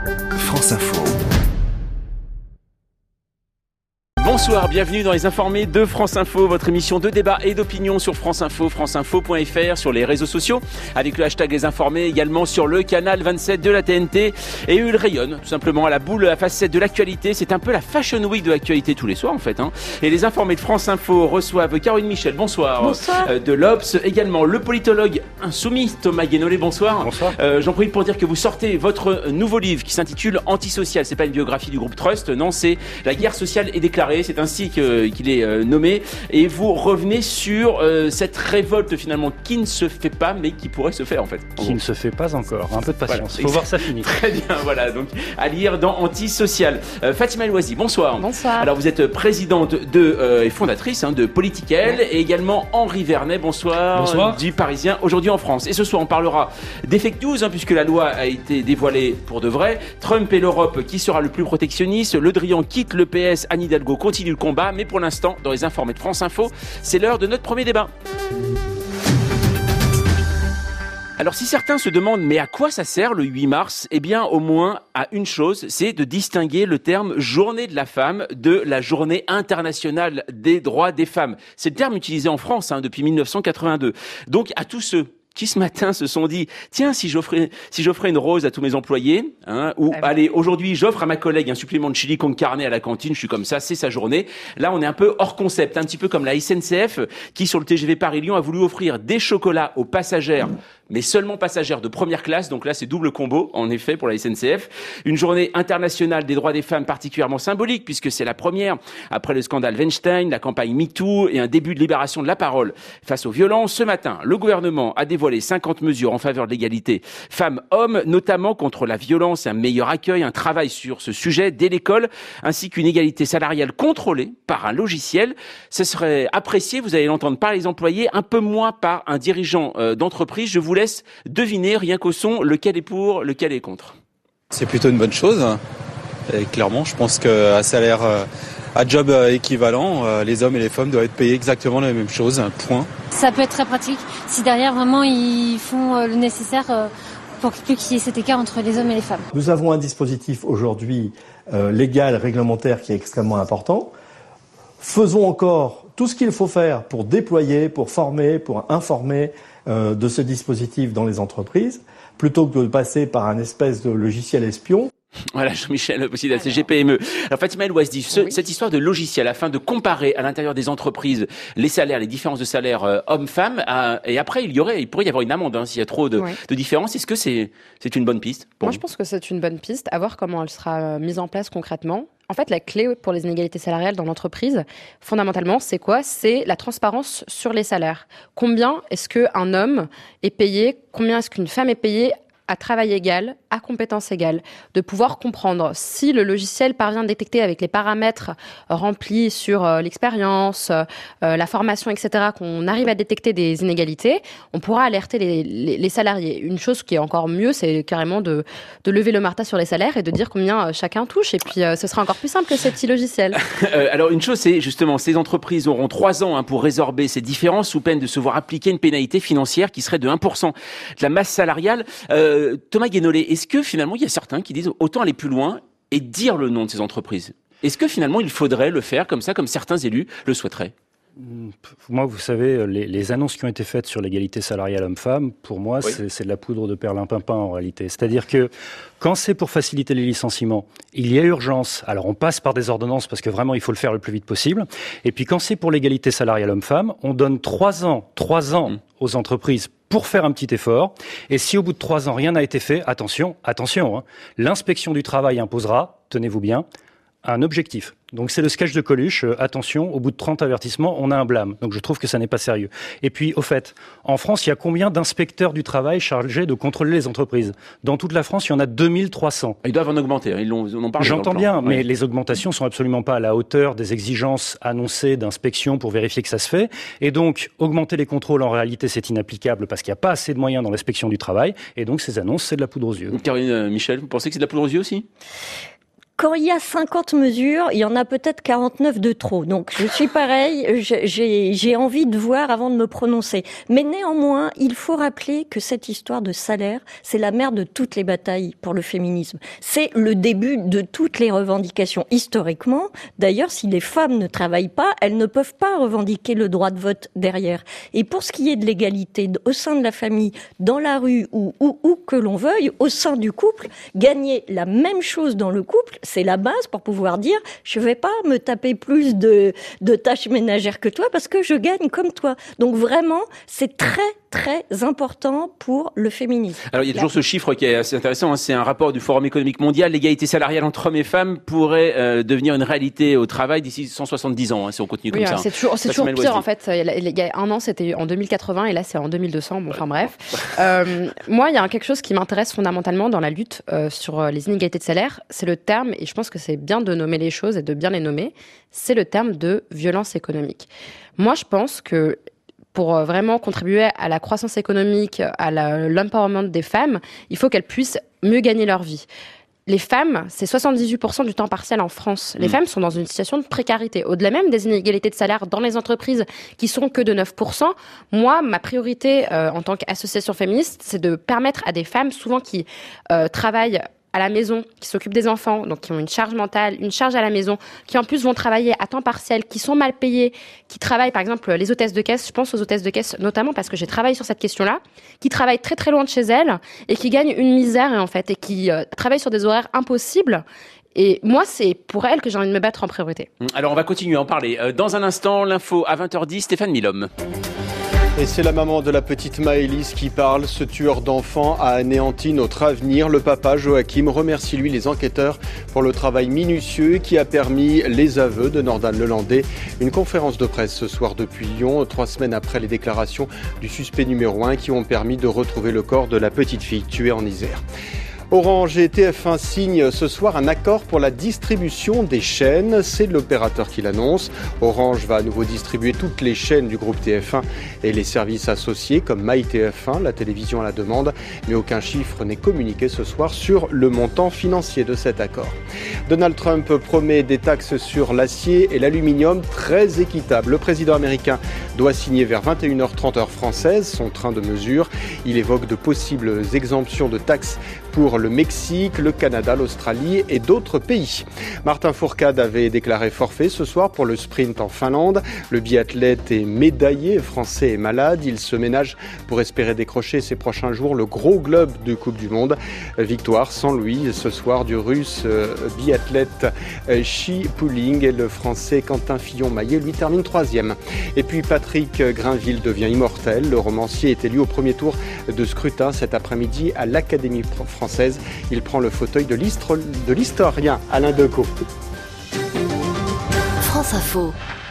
France Info. Bonsoir, bienvenue dans les informés de France Info, votre émission de débat et d'opinion sur France Info, franceinfo.fr, sur les réseaux sociaux, avec le hashtag Les Informés, également sur le canal 27 de la TNT. Et il rayonne tout simplement à la boule, à facette de l'actualité. C'est un peu la Fashion Week de l'actualité tous les soirs en fait. Et les informés de France Info reçoivent Caroline Michel, bonsoir. Bonsoir. De l'Obs, également le politologue insoumis Thomas Guénolé, bonsoir. Bonsoir. J'en profite pour dire que vous sortez votre nouveau livre qui s'intitule Antisocial. C'est pas une biographie du groupe Trust, non, c'est La guerre sociale est déclarée. C'est ainsi qu'il est nommé. Et vous revenez sur cette révolte finalement qui ne se fait pas, mais qui pourrait se faire en fait. Qui ne se fait pas encore. Un peu de patience. Voilà. Faut voir ça finir. Très bien, voilà. Donc à lire dans Antisocial. Fatima El-Ouazi, bonsoir. Bonsoir. Alors vous êtes présidente et fondatrice de Politiquel, et également Henri Vernet, bonsoir. Bonsoir. Du Parisien aujourd'hui en France. Et ce soir on parlera des fake news, puisque la loi a été dévoilée pour de vrai. Trump et l'Europe, qui sera le plus protectionniste? Le Drian quitte le PS, Anne Hidalgo continue le combat. Mais pour l'instant, dans les informés de France Info, c'est l'heure de notre premier débat. Alors si certains se demandent mais à quoi ça sert le 8 mars ? Eh bien au moins à une chose, c'est de distinguer le terme journée de la femme de la journée internationale des droits des femmes. C'est le terme utilisé en France depuis 1982. Donc à tous ceux qui ce matin se sont dit tiens, si j'offrais une rose à tous mes employés, allez, aujourd'hui j'offre à ma collègue un supplément de chili con carne à la cantine, je suis comme ça, c'est sa journée. Là on est un peu hors concept, un petit peu comme la SNCF qui sur le TGV Paris-Lyon a voulu offrir des chocolats aux passagères, mais seulement passagères de première classe, donc là c'est double combo en effet pour la SNCF. Une journée internationale des droits des femmes particulièrement symbolique puisque c'est la première après le scandale Weinstein, la campagne MeToo et un début de libération de la parole face aux violences. Ce matin, le gouvernement a dévoilé 50 mesures en faveur de l'égalité femmes-hommes, notamment contre la violence, un meilleur accueil, un travail sur ce sujet dès l'école, ainsi qu'une égalité salariale contrôlée par un logiciel. Ce serait apprécié, vous allez l'entendre, par les employés, un peu moins par un dirigeant d'entreprise. Je vous laisse deviner, rien qu'au son, lequel est pour, lequel est contre. C'est plutôt une bonne chose. Et clairement, je pense qu'à salaire, à job équivalent, les hommes et les femmes doivent être payés exactement la même chose, point. Ça peut être très pratique si derrière vraiment ils font le nécessaire pour qu'il y ait cet écart entre les hommes et les femmes. Nous avons un dispositif aujourd'hui légal, réglementaire qui est extrêmement important. Faisons encore tout ce qu'il faut faire pour déployer, pour former, pour informer de ce dispositif dans les entreprises, plutôt que de passer par un espèce de logiciel espion. Voilà, Jean-Michel, aussi de la CGPME. Alors Fatima El-Ouazi, cette histoire de logiciel afin de comparer à l'intérieur des entreprises les salaires, les différences de salaire hommes-femmes, et après il pourrait y avoir une amende s'il y a trop de différences. Est-ce que c'est une bonne piste Moi, je pense que c'est une bonne piste. À voir comment elle sera mise en place concrètement. En fait, la clé pour les inégalités salariales dans l'entreprise, fondamentalement, c'est quoi ? C'est la transparence sur les salaires. Combien est-ce qu'un homme est payé ? Combien est-ce qu'une femme est payée à travail égal, à compétence égale, de pouvoir comprendre si le logiciel parvient à détecter avec les paramètres remplis sur l'expérience, la formation, etc., qu'on arrive à détecter des inégalités, on pourra alerter les salariés. Une chose qui est encore mieux, c'est carrément de lever le marteau sur les salaires et de dire combien chacun touche. Et puis, ce sera encore plus simple que ces petits logiciels. Alors, une chose, c'est justement, ces entreprises auront 3 ans pour résorber ces différences sous peine de se voir appliquer une pénalité financière qui serait de 1% de la masse salariale. Thomas Guénolé, est-ce que finalement il y a certains qui disent autant aller plus loin et dire le nom de ces entreprises ? Est-ce que finalement il faudrait le faire comme ça, comme certains élus le souhaiteraient ? Moi, vous savez, les annonces qui ont été faites sur l'égalité salariale homme-femme, pour moi, c'est de la poudre de perlimpinpin en réalité. C'est-à-dire que quand c'est pour faciliter les licenciements, il y a urgence. Alors on passe par des ordonnances parce que vraiment il faut le faire le plus vite possible. Et puis quand c'est pour l'égalité salariale homme-femme, on donne 3 ans aux entreprises pour faire un petit effort. Et si au bout de 3 ans rien n'a été fait, attention, l'inspection du travail imposera, tenez-vous bien, un objectif. Donc c'est le sketch de Coluche, attention, au bout de 30 avertissements, on a un blâme. Donc je trouve que ça n'est pas sérieux. Et puis, au fait, en France, il y a combien d'inspecteurs du travail chargés de contrôler les entreprises ? Dans toute la France, il y en a 2300. Ils doivent en augmenter, ils en parlent. J'entends bien, mais les augmentations sont absolument pas à la hauteur des exigences annoncées d'inspection pour vérifier que ça se fait. Et donc, augmenter les contrôles, en réalité, c'est inapplicable parce qu'il n'y a pas assez de moyens dans l'inspection du travail. Et donc, ces annonces, c'est de la poudre aux yeux. Caroline Michel, vous pensez que c'est de la poudre aux yeux aussi ? Quand il y a 50 mesures, il y en a peut-être 49 de trop. Donc, je suis pareil, j'ai envie de voir avant de me prononcer. Mais néanmoins, il faut rappeler que cette histoire de salaire, c'est la mère de toutes les batailles pour le féminisme. C'est le début de toutes les revendications. Historiquement, d'ailleurs, si les femmes ne travaillent pas, elles ne peuvent pas revendiquer le droit de vote derrière. Et pour ce qui est de l'égalité au sein de la famille, dans la rue ou où que l'on veuille, au sein du couple, gagner la même chose dans le couple, c'est la base pour pouvoir dire je vais pas me taper plus de tâches ménagères que toi parce que je gagne comme toi. Donc vraiment, c'est très très important pour le féminisme. Alors il y a toujours ce chiffre qui est assez intéressant, hein, c'est un rapport du Forum économique mondial, l'égalité salariale entre hommes et femmes pourrait devenir une réalité au travail d'ici 170 ans, hein, si on continue comme ça. C'est toujours pire en fait. Il y a un an c'était en 2080 et là c'est en 2200. Bon, enfin bref. Moi il y a quelque chose qui m'intéresse fondamentalement dans la lutte sur les inégalités de salaire, c'est le terme, et je pense que c'est bien de nommer les choses et de bien les nommer, c'est le terme de violence économique. Moi je pense que pour vraiment contribuer à la croissance économique, à l'empowerment des femmes, il faut qu'elles puissent mieux gagner leur vie. Les femmes, c'est 78% du temps partiel en France. Les femmes sont dans une situation de précarité. Au-delà même des inégalités de salaire dans les entreprises qui sont que de 9%, moi, ma priorité en tant qu'association féministe, c'est de permettre à des femmes, souvent qui travaillent à la maison, qui s'occupent des enfants, donc qui ont une charge mentale, une charge à la maison, qui en plus vont travailler à temps partiel, qui sont mal payées, qui travaillent, par exemple, les hôtesses de caisse, je pense aux hôtesses de caisse notamment parce que j'ai travaillé sur cette question-là, qui travaillent très très loin de chez elles et qui gagnent une misère en fait, et qui travaillent sur des horaires impossibles. Et moi, c'est pour elles que j'ai envie de me battre en priorité. Alors, on va continuer à en parler. Dans un instant, l'info à 20h10, Stéphane Milhomme. Et c'est la maman de la petite Maëlys qui parle. Ce tueur d'enfants a anéanti notre avenir. Le papa, Joachim, remercie lui les enquêteurs pour le travail minutieux qui a permis les aveux de Nordan Lelandais. Une conférence de presse ce soir depuis Lyon, 3 semaines après les déclarations du suspect numéro 1 qui ont permis de retrouver le corps de la petite fille tuée en Isère. Orange et TF1 signent ce soir un accord pour la distribution des chaînes. C'est l'opérateur qui l'annonce. Orange va à nouveau distribuer toutes les chaînes du groupe TF1 et les services associés comme MyTF1, la télévision à la demande. Mais aucun chiffre n'est communiqué ce soir sur le montant financier de cet accord. Donald Trump promet des taxes sur l'acier et l'aluminium très équitables. Le président américain doit signer vers 21h30 heure française son train de mesures. Il évoque de possibles exemptions de taxes pour le Mexique, le Canada, l'Australie et d'autres pays. Martin Fourcade avait déclaré forfait ce soir pour le sprint en Finlande. Le biathlète et médaillé français est malade. Il se ménage pour espérer décrocher ces prochains jours le gros globe de Coupe du Monde. Victoire sans lui ce soir du russe biathlète Shi Pulling et le français Quentin Fillon-Maillet lui termine 3e. Et puis Patrick Grinville devient immortel. Le romancier est élu au premier tour de scrutin cet après-midi à l'Académie française. Il prend le fauteuil de l'historien Alain Decaux. France Info.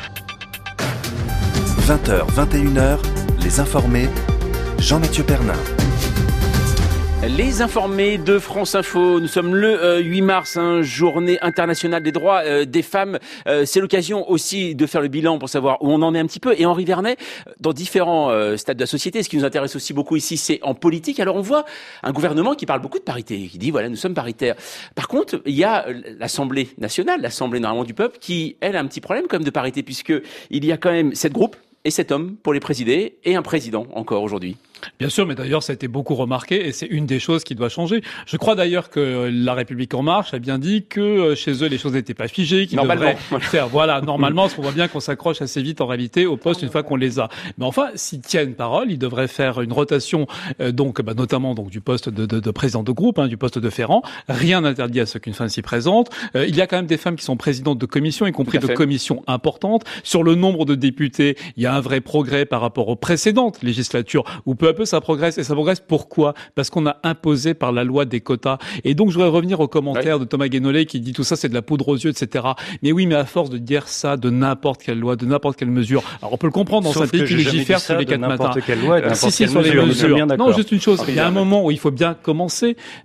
20h, 21h, les informés, Jean-Mathieu Pernin. Les informés de France Info, nous sommes le 8 mars, journée internationale des droits des femmes. C'est l'occasion aussi de faire le bilan pour savoir où on en est un petit peu. Et Henri Vernet, dans différents stades de la société, ce qui nous intéresse aussi beaucoup ici, c'est en politique. Alors on voit un gouvernement qui parle beaucoup de parité, qui dit voilà, nous sommes paritaires. Par contre, il y a l'Assemblée nationale, l'Assemblée normalement du peuple, qui, elle, a un petit problème comme de parité, puisque il y a quand même 7 groupes et 7 hommes pour les présider, et un président encore aujourd'hui. Bien sûr, mais d'ailleurs, ça a été beaucoup remarqué et c'est une des choses qui doit changer. Je crois d'ailleurs que La République En Marche a bien dit que chez eux, les choses n'étaient pas figées, qu'ils devraient faire. Voilà, normalement, parce qu'on voit bien qu'on s'accroche assez vite en réalité aux postes une fois qu'on les a. Mais enfin, s'ils tiennent parole, ils devraient faire une rotation, notamment du poste de président de groupe, du poste de Ferrand. Rien n'interdit à ce qu'une femme s'y présente. Il y a quand même des femmes qui sont présidentes de commissions, y compris de commissions importantes. Sur le nombre de députés, il y a un vrai progrès par rapport aux précédentes législatures où peu à peu ça progresse. Et ça progresse pourquoi ? Parce qu'on a imposé par la loi des quotas. Et donc je voudrais revenir aux commentaires de Thomas Guénolé qui dit tout ça c'est de la poudre aux yeux, etc. Mais oui, mais à force de dire ça de n'importe quelle loi, de n'importe quelle mesure, alors on peut le comprendre dans un pays qui légifère tous les 4 matins. Quelle loi, sur les mesures. Non, juste une chose, il y a un moment où il faut bien commencer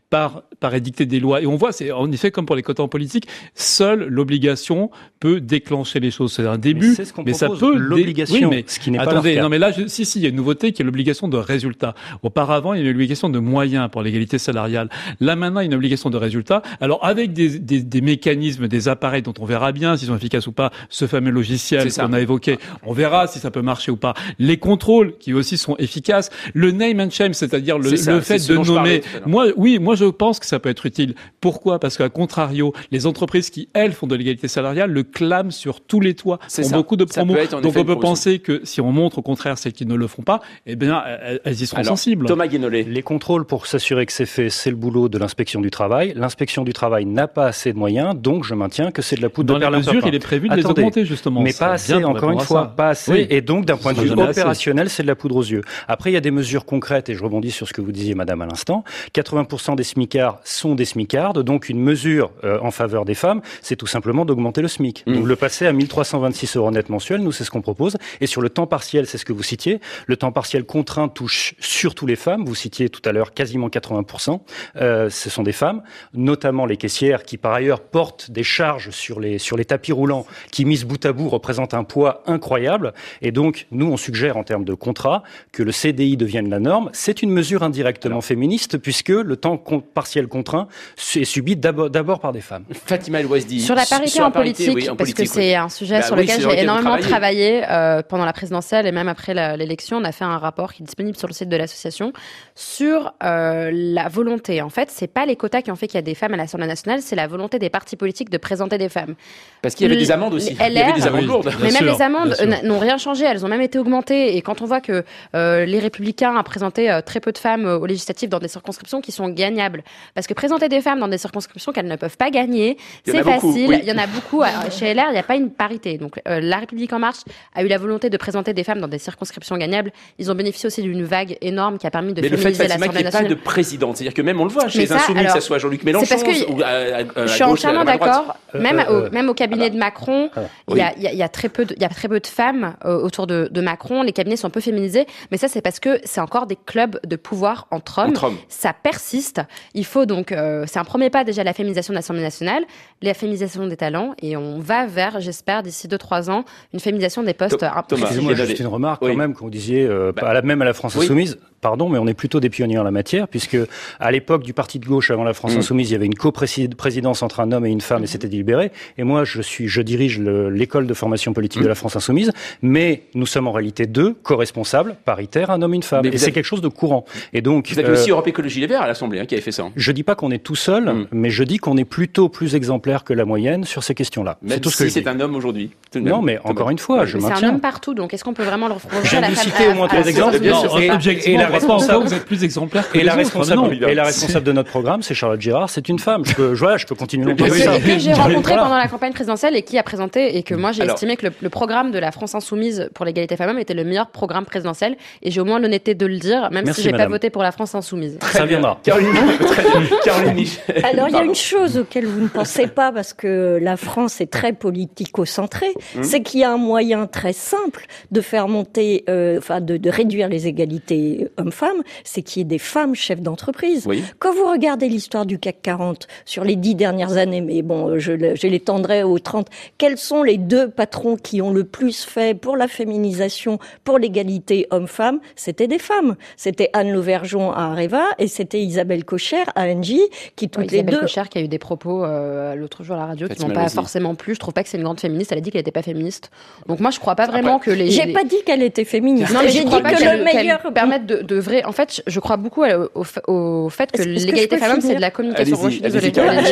par édicter des lois. Et on voit, c'est en effet comme pour les quotas en politique, seule l'obligation peut déclencher les choses. C'est un début, mais ça peut l'obligation, ce qui n'est pas leur cas. Non mais là, il y a une nouveauté qui est l'obligation de résultat. Auparavant, il y avait l'obligation de moyens pour l'égalité salariale. Là maintenant, il y a une obligation de résultat. Alors avec des mécanismes, des appareils dont on verra bien s'ils sont efficaces ou pas, ce fameux logiciel qu'on a évoqué, on verra si ça peut marcher ou pas. Les contrôles qui aussi sont efficaces. Le name and shame, c'est-à-dire le fait de nommer. Moi, je pense que ça peut être utile. Pourquoi ? Parce qu'à contrario, les entreprises qui, elles, font de l'égalité salariale le clament sur tous les toits, ont beaucoup de promos. Donc on peut penser que si on montre au contraire celles qui ne le font pas, eh bien, elles y seront sensibles. Thomas Guénolé. Les contrôles pour s'assurer que c'est fait, c'est le boulot de l'inspection du travail. L'inspection du travail n'a pas assez de moyens, donc je maintiens que c'est de la poudre de perlimpinpin. Dans la mesure, il est prévu de les augmenter, justement. Mais pas assez, encore une fois, pas assez. Oui. Et donc, d'un point de vue opérationnel, c'est de la poudre aux yeux. Après, il y a des mesures concrètes, et je rebondis sur ce que vous disiez, madame, à l'instant. 80% des smicards sont des smicardes, donc une mesure en faveur des femmes, c'est tout simplement d'augmenter le SMIC. Donc le passer à 1326 € net mensuels, nous c'est ce qu'on propose. Et sur le temps partiel, c'est ce que vous citiez, le temps partiel contraint touche surtout les femmes, vous citiez tout à l'heure quasiment 80%, ce sont des femmes, notamment les caissières qui par ailleurs portent des charges sur les tapis roulants qui mises bout à bout représentent un poids incroyable. Et donc nous on suggère en termes de contrat que le CDI devienne la norme. C'est une mesure indirectement féministe puisque le temps partiel contraint est subi d'abord par des femmes. Fatima El Ouazdi. Sur la parité en politique, parce que c'est un sujet sur lequel j'ai énormément travaillé pendant la présidentielle et même après l'élection. On a fait un rapport qui est disponible sur le site de l'association sur la volonté. En fait, c'est pas les quotas qui ont fait qu'il y a des femmes à l'Assemblée nationale, c'est la volonté des partis politiques de présenter des femmes. Parce qu'il y avait des amendes aussi. Il y avait des amendes lourdes. Mais même les amendes n'ont rien changé. Elles ont même été augmentées. Et quand on voit que les Républicains ont présenté très peu de femmes aux législatives dans des circonscriptions qui sont gagnables, parce que présenter des femmes dans des circonscriptions qu'elles ne peuvent pas gagner, c'est facile. Il y en a beaucoup. Chez LR, il n'y a pas une parité. Donc, La République En Marche a eu la volonté de présenter des femmes dans des circonscriptions gagnables. Ils ont bénéficié aussi d'une vague énorme qui a permis de féminiser l'Assemblée nationale. Mais le fait, Fatima, qu'il n'y ait pas de présidente, c'est-à-dire que même on le voit chez les Insoumis, que ce soit Jean-Luc Mélenchon ou je suis entièrement d'accord. Même au cabinet de Macron, il y a très peu de femmes autour de Macron. Les cabinets sont un peu féminisés, mais ça, c'est parce que c'est encore des clubs de pouvoir entre hommes. Ça persiste. Il faut donc, c'est un premier pas déjà la féminisation de l'Assemblée nationale, la féminisation des talents, et on va vers, j'espère, d'ici 2-3 ans, une féminisation des postes. Excusez-moi, juste une remarque quand même, quand vous disiez, même à la France Insoumise, pardon, mais on est plutôt des pionniers en la matière, puisque à l'époque du parti de gauche, avant la France Insoumise, il y avait une coprésidence entre un homme et une femme, et c'était délibéré. Et moi, je dirige l'école de formation politique de la France Insoumise, mais nous sommes en réalité deux co-responsables, paritaires, un homme et une femme. Et c'est quelque chose de courant. Et donc, vous avez aussi Europe Écologie Les Verts à l'Assemblée qui avait fait ça. Je dis pas qu'on est tout seul, mais je dis qu'on est plutôt plus exemplaire que la moyenne sur ces questions-là. Même si c'est un homme aujourd'hui. Non, mais encore une fois, je maintiens. C'est un homme partout, donc est-ce qu'on peut vraiment le reprocher à la femme? J'ai cité au moins 3 exemples. Objectivement, vous êtes plus exemplaire que la responsable de notre programme, c'est Charlotte Girard, c'est une femme. Je peux continuer longtemps. Que j'ai rencontré pendant la campagne présidentielle et qui a présenté, et que moi j'ai estimé que le programme de la France Insoumise pour l'égalité femmes-hommes était le meilleur programme présidentiel, et j'ai au moins l'honnêteté de le dire, même si j'ai pas voté pour la France Insoumise. Ça viendra. Caroline Michel. Alors il y a une chose auquel vous ne pensez pas, parce que la France est très politico-centrée, c'est qu'il y a un moyen très simple de faire monter, de réduire les égalités hommes-femmes, c'est qu'il y ait des femmes chefs d'entreprise. Oui. Quand vous regardez l'histoire du CAC 40 sur les 10 dernières années, mais bon, je l'étendrai aux 30, quels sont les 2 patrons qui ont le plus fait pour la féminisation, pour l'égalité hommes-femmes? C'était des femmes. C'était Anne Lauvergeon à Areva et c'était Isabelle Cocher à Engie, qui toutes les deux... Isabelle Cocher qui a eu des propos l'autre jour à la radio qui m'ont pas forcément plu. Je trouve pas que c'est une grande féministe. Elle a dit qu'elle était pas féministe. Donc moi, je crois pas vraiment que les... J'ai pas dit qu'elle était féministe. Non, mais j'ai dit que le meilleur... permettre de vrai... En fait, je crois beaucoup au fait que l'égalité femmes-hommes, c'est de la communication. Je suis désolée.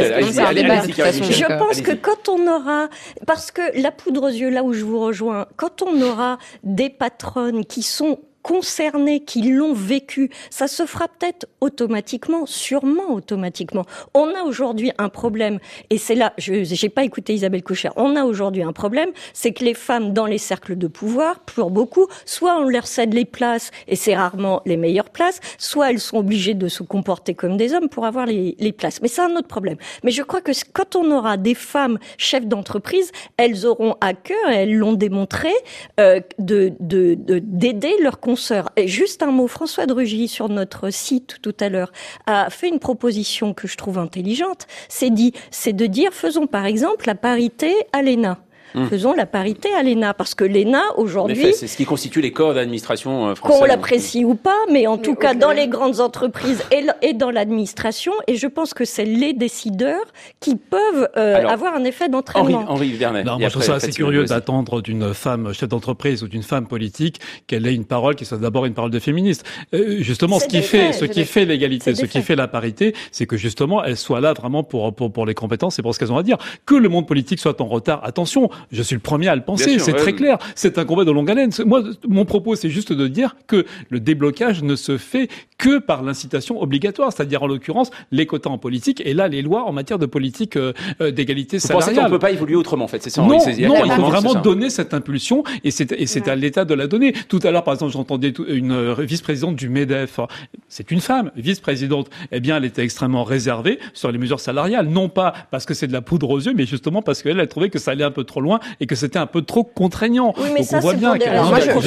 Je pense que quand on aura... Parce que la poudre aux yeux, là où je vous rejoins, quand on aura des patronnes qui sont concernés, qui l'ont vécu, ça se fera peut-être automatiquement, sûrement automatiquement. On a aujourd'hui un problème, et c'est là, j'ai pas écouté Isabelle Cocher, on a aujourd'hui un problème, c'est que les femmes dans les cercles de pouvoir, pour beaucoup, soit on leur cède les places, et c'est rarement les meilleures places, soit elles sont obligées de se comporter comme des hommes pour avoir les places. Mais c'est un autre problème. Mais je crois que quand on aura des femmes chefs d'entreprise, elles auront à cœur, et elles l'ont démontré, d'aider leurs concitoyens annonceurs. Et juste un mot, François de Rugy, sur notre site tout à l'heure, a fait une proposition que je trouve intelligente. C'est de dire, faisons par exemple la parité à l'ENA. Faisons la parité à l'ENA, parce que l'ENA, aujourd'hui... C'est ce qui constitue les corps d'administration française. Qu'on l'apprécie ou pas, mais en tout cas dans les grandes entreprises et dans l'administration, et je pense que c'est les décideurs qui peuvent avoir un effet d'entraînement. Henri Vernet. Non, moi je trouve ça assez curieux d'attendre d'une femme chef d'entreprise ou d'une femme politique qu'elle ait une parole qui soit d'abord une parole de féministe. Justement, ce qui fait l'égalité, ce qui fait la parité, c'est que justement elle soit là vraiment pour les compétences et pour ce qu'elles ont à dire. Que le monde politique soit en retard, attention, je suis le premier à le penser, c'est très clair. C'est un combat de longue haleine. Moi, mon propos, c'est juste de dire que le déblocage ne se fait que par l'incitation obligatoire, c'est-à-dire en l'occurrence les quotas en politique et là les lois en matière de politique d'égalité salariale. Vous pensez qu'on peut pas évoluer autrement, en fait, c'est ça? Non, il faut vraiment donner cette impulsion et c'est à l'État de la donner. Tout à l'heure, par exemple, j'entendais une vice-présidente du MEDEF. C'est une femme, vice-présidente. Eh bien, elle était extrêmement réservée sur les mesures salariales, non pas parce que c'est de la poudre aux yeux, mais justement parce qu'elle trouvait que ça allait un peu trop loin et que c'était un peu trop contraignant. Oui, mais donc ça, on voit bien qu'elle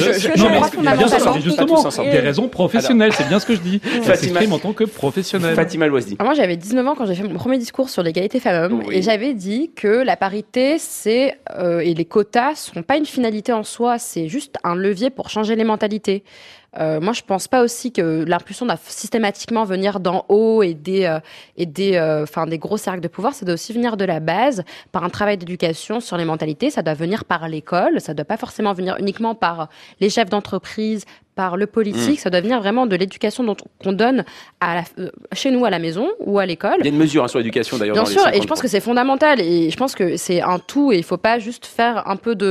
justement des raisons professionnelles, c'est bien ce que je dis. Elle s'exprime en tant que professionnelle. Fatima Loisdi. Moi, j'avais 19 ans quand j'ai fait mon premier discours sur l'égalité femmes-hommes et j'avais dit que la parité, et les quotas sont pas une finalité en soi, c'est juste un levier pour changer les mentalités. Moi, je pense pas aussi que l'impulsion doit systématiquement venir d'en haut et des gros cercles de pouvoir. Ça doit aussi venir de la base, par un travail d'éducation sur les mentalités. Ça doit venir par l'école. Ça doit pas forcément venir uniquement par les chefs d'entreprise, par le politique. Ça doit venir vraiment de l'éducation qu'on donne chez nous à la maison ou à l'école. Il y a une mesure sur l'éducation d'ailleurs. Bien sûr, et je pense que c'est fondamental. Et je pense que c'est un tout. Et il faut pas juste faire un peu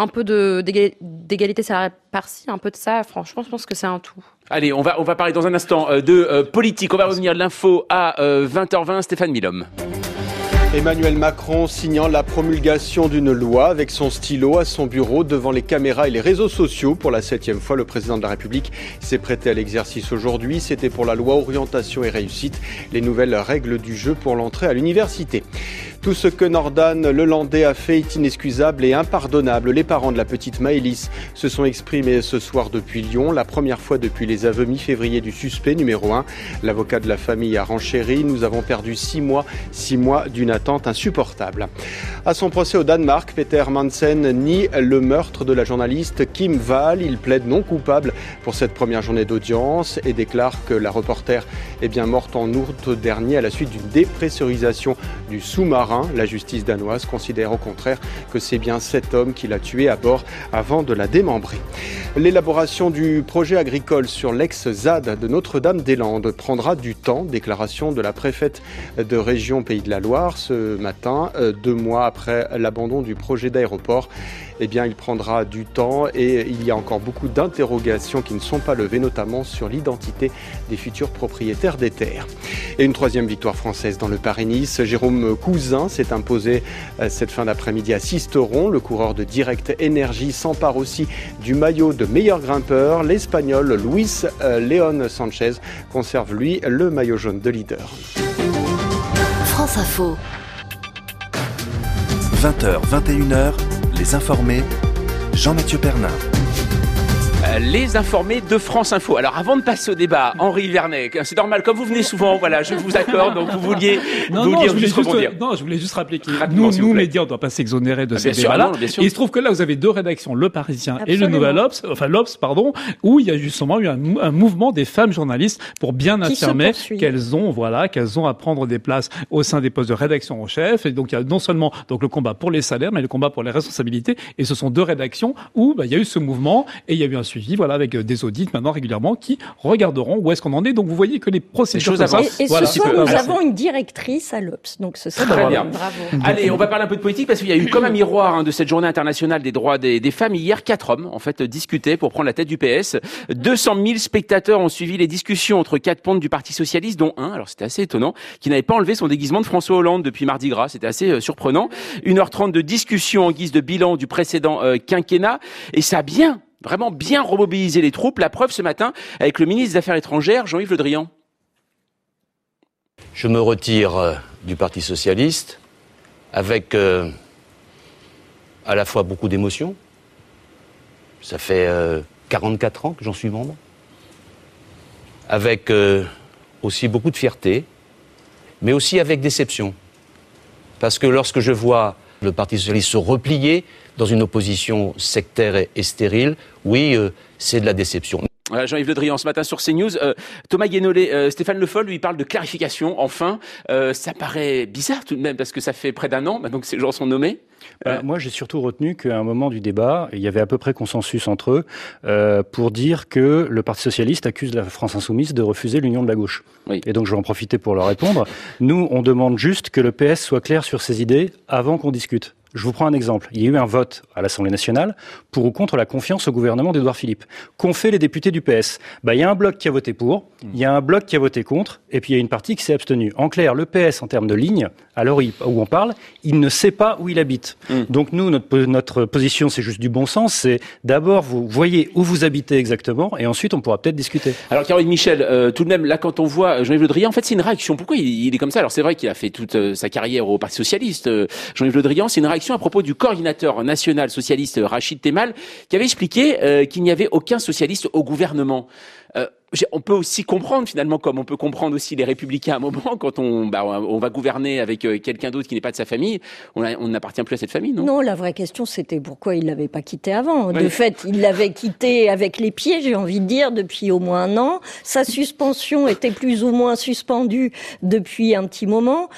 d'égalité salariale par-ci, un peu de ça. Franchement, je pense que c'est un tout. Allez, on va parler dans un instant de politique. On va revenir de l'info à 20h20. Stéphane Milhomme. Emmanuel Macron signant la promulgation d'une loi avec son stylo à son bureau devant les caméras et les réseaux sociaux. Pour la 7e fois, le président de la République s'est prêté à l'exercice aujourd'hui. C'était pour la loi orientation et réussite, les nouvelles règles du jeu pour l'entrée à l'université. Tout ce que Nordan Lelandais a fait est inexcusable et impardonnable. Les parents de la petite Maëlys se sont exprimés ce soir depuis Lyon, la première fois depuis les aveux mi-février du suspect numéro 1. L'avocat de la famille a renchéri. Nous avons perdu 6 mois d'une attente insupportable. À son procès au Danemark, Peter Madsen nie le meurtre de la journaliste Kim Wall. Il plaide non coupable pour cette première journée d'audience et déclare que la reporter est bien morte en août dernier à la suite d'une dépressurisation du sous-marin. La justice danoise considère au contraire que c'est bien cet homme qui l'a tuée à bord avant de la démembrer. L'élaboration du projet agricole sur l'ex-ZAD de Notre-Dame-des-Landes prendra du temps. Déclaration de la préfète de région Pays de la Loire ce matin, 2 mois après l'abandon du projet d'aéroport. Eh bien, il prendra du temps et il y a encore beaucoup d'interrogations qui ne sont pas levées, notamment sur l'identité des futurs propriétaires des terres. Et une 3e victoire française dans le Paris-Nice. Jérôme Cousin s'est imposé cette fin d'après-midi à Sisteron. Le coureur de Direct Energy s'empare aussi du maillot de meilleur grimpeur. L'Espagnol Luis León Sánchez conserve, lui, le maillot jaune de leader. France Info. 20h, 21h, les informés, Jean-Mathieu Pernin. Les informés de France Info. Alors avant de passer au débat, Henri Vernet, c'est normal, comme vous venez souvent, voilà, je vous accorde, donc vous vouliez juste rebondir. Non, je voulais juste rappeler que nous médias, on ne doit pas s'exonérer de ces débats-là. Et il se trouve que là, vous avez 2 rédactions, Le Parisien et le Nouvel Obs, l'Obs, où il y a justement eu un mouvement des femmes journalistes pour bien affirmer qu'elles ont à prendre des places au sein des postes de rédaction en chef. Et donc il y a non seulement le combat pour les salaires, mais le combat pour les responsabilités. Et ce sont 2 rédactions où il y a eu ce mouvement et il y a eu un suivi, avec des audits maintenant régulièrement qui regarderont où est-ce qu'on en est. Donc vous voyez que les procédures avancent. Et ce soir, nous avons une directrice à l'Obs, donc ce sera très bien. Bravo. Allez, on va parler un peu de politique parce qu'il y a eu comme un miroir de cette journée internationale des droits des femmes. Hier, 4 hommes en fait discutaient pour prendre la tête du PS. 200 000 spectateurs ont suivi les discussions entre 4 pontes du Parti socialiste, dont un, alors c'était assez étonnant, qui n'avait pas enlevé son déguisement de François Hollande depuis Mardi Gras. C'était assez surprenant. 1h30 de discussion en guise de bilan du précédent quinquennat, et ça a vraiment bien remobiliser les troupes. La preuve ce matin avec le ministre des Affaires étrangères, Jean-Yves Le Drian. Je me retire du Parti socialiste avec à la fois beaucoup d'émotions. Ça fait 44 ans que j'en suis membre, avec aussi beaucoup de fierté, mais aussi avec déception. Parce que lorsque je vois le Parti socialiste se replier dans une opposition sectaire et stérile, oui, c'est de la déception. Voilà, Jean-Yves Le Drian, ce matin sur CNews. Thomas Guénolé, Stéphane Le Foll, lui, parle de clarification, enfin. Ça paraît bizarre tout de même, parce que ça fait près d'un an maintenant que ces gens sont nommés. Moi, j'ai surtout retenu qu'à un moment du débat, il y avait à peu près consensus entre eux pour dire que le Parti socialiste accuse la France insoumise de refuser l'union de la gauche. Oui. Et donc, je vais en profiter pour leur répondre. Nous, on demande juste que le PS soit clair sur ses idées avant qu'on discute. Je vous prends un exemple. Il y a eu un vote à l'Assemblée nationale pour ou contre la confiance au gouvernement d'Édouard Philippe. Qu'ont fait les députés du PS ? Il y a un bloc qui a voté pour, il y a un bloc qui a voté contre, et puis il y a une partie qui s'est abstenue. En clair, le PS, en termes de ligne, à l'heure où on parle, il ne sait pas où il habite. Donc nous, notre position, c'est juste du bon sens. C'est d'abord, vous voyez où vous habitez exactement, et ensuite, on pourra peut-être discuter. Alors, Caroline Michel, tout de même, là, quand on voit Jean-Yves Le Drian, en fait, c'est une réaction. Pourquoi il est comme ça ? Alors, c'est vrai qu'il a fait toute sa carrière au Parti socialiste, Jean-Yves Le Drian. C'est une réaction à propos du coordinateur national socialiste Rachid Temal, qui avait expliqué qu'il n'y avait aucun socialiste au gouvernement. On peut aussi comprendre finalement, comme on peut comprendre aussi les Républicains à un moment, quand on va gouverner avec quelqu'un d'autre qui n'est pas de sa famille, on n'appartient plus à cette famille, non ? Non, la vraie question c'était pourquoi il l'avait pas quitté avant. Oui. De fait, il l'avait quitté avec les pieds, j'ai envie de dire, depuis au moins un an. Sa suspension était plus ou moins suspendue depuis un petit moment.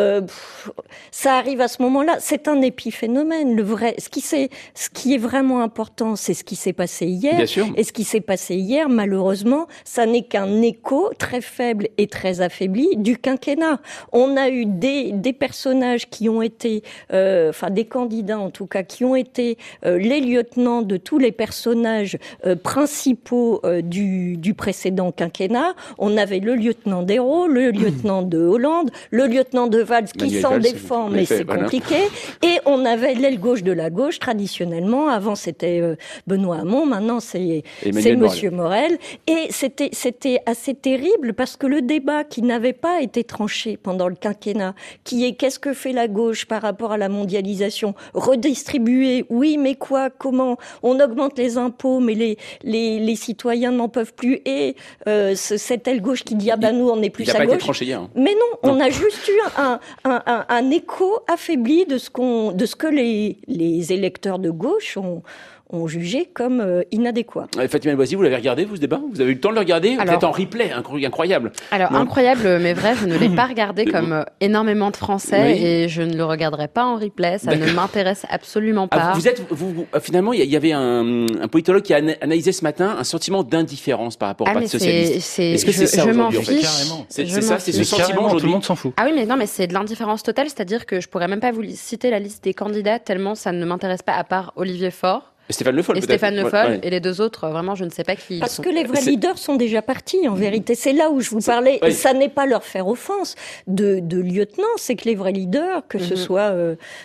Ça arrive à ce moment-là. C'est un épiphénomène. Ce qui est vraiment important, c'est ce qui s'est passé hier. Bien sûr. Et ce qui s'est passé hier, malheureusement, ça n'est qu'un écho très faible et très affaibli du quinquennat. On a eu des personnages qui ont été, des candidats en tout cas, qui ont été les lieutenants de tous les personnages principaux du précédent quinquennat. On avait le lieutenant d'Ayrault, le lieutenant de Hollande, le lieutenant de Valls qui s'en défend, mais c'est compliqué. Et on avait l'aile gauche de la gauche, traditionnellement. Avant, c'était Benoît Hamon, maintenant, c'est Monsieur Morel. Et c'était assez terrible parce que le débat qui n'avait pas été tranché pendant le quinquennat, qui est qu'est-ce que fait la gauche par rapport à la mondialisation, redistribuer, oui, mais quoi, comment, on augmente les impôts, mais les citoyens n'en peuvent plus, et cette aile gauche qui dit nous on est plus à gauche. Il n'a pas été tranché hier. Mais non, on a juste eu un écho affaibli de ce que les électeurs de gauche ont jugé comme inadéquat. Fatima El Bouazi, vous l'avez regardé, vous, ce débat ? Vous avez eu le temps de le regarder ? Peut-être en replay, incroyable. Alors, incroyable, mais vrai, je ne l'ai pas regardé comme énormément de Français, et je ne le regarderai pas en replay, ça ne m'intéresse absolument pas. Finalement, il y avait un politologue qui a analysé ce matin un sentiment d'indifférence par rapport au Parti socialiste. Est-ce que c'est ça aujourd'hui, en fait ? C'est ça, c'est ce sentiment aujourd'hui. Tout le monde s'en fout. Ah oui, mais c'est de l'indifférence totale, c'est-à-dire que je pourrais même pas vous citer la liste des candidats tellement ça ne m'intéresse pas, à part Olivier Faure. Stéphane Le Foll, et les deux autres, vraiment, je ne sais pas qui Parce que les vrais leaders sont déjà partis, en vérité. C'est là où je vous parlais. Et ça n'est pas leur faire offense de lieutenant, c'est que les vrais leaders, que ce soit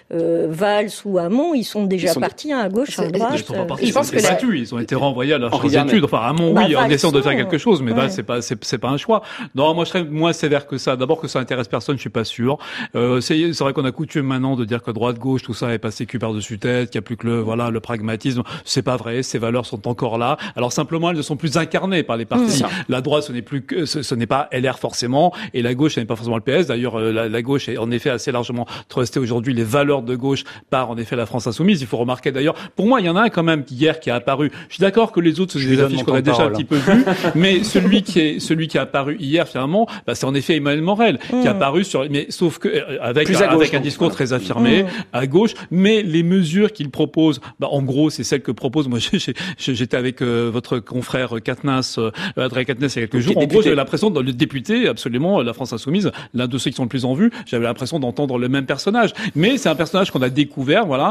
Valls ou Hamon, ils sont déjà partis à gauche, à droite. Je pense que ils ont été renvoyés à leurs études. Enfin, Hamon, en essayant de faire quelque chose, mais Valls, c'est pas un choix. Non, moi, je serais moins sévère que ça. D'abord, que ça intéresse personne, je suis pas sûr. C'est vrai qu'on a coutume maintenant de dire que droite, gauche, tout ça est passé cul par-dessus tête, qu'il n'y a plus que le pragmatisme. C'est pas vrai, ces valeurs sont encore là. Alors simplement, elles ne sont plus incarnées par les partis. La droite, ce n'est pas LR forcément, et la gauche, ce n'est pas forcément le PS. D'ailleurs, la gauche est en effet assez largement trustée aujourd'hui les valeurs de gauche par en effet la France insoumise. Il faut remarquer d'ailleurs, pour moi, il y en a un quand même hier qui a apparu. Je suis d'accord que les autres, c'est des affiches qu'on a déjà un petit peu vues, mais celui qui est apparu hier finalement, c'est en effet Emmanuel Morel qui a apparu mais sauf que avec un discours très affirmé à gauche, mais les mesures qu'il propose, en gros, c'est celle que propose, moi j'étais avec votre confrère Quatennens, Adrien Quatennens il y a quelques jours. En gros, j'avais l'impression, dans le député, absolument, la France insoumise, l'un de ceux qui sont le plus en vue, j'avais l'impression d'entendre le même personnage. Mais c'est un personnage qu'on a découvert, voilà.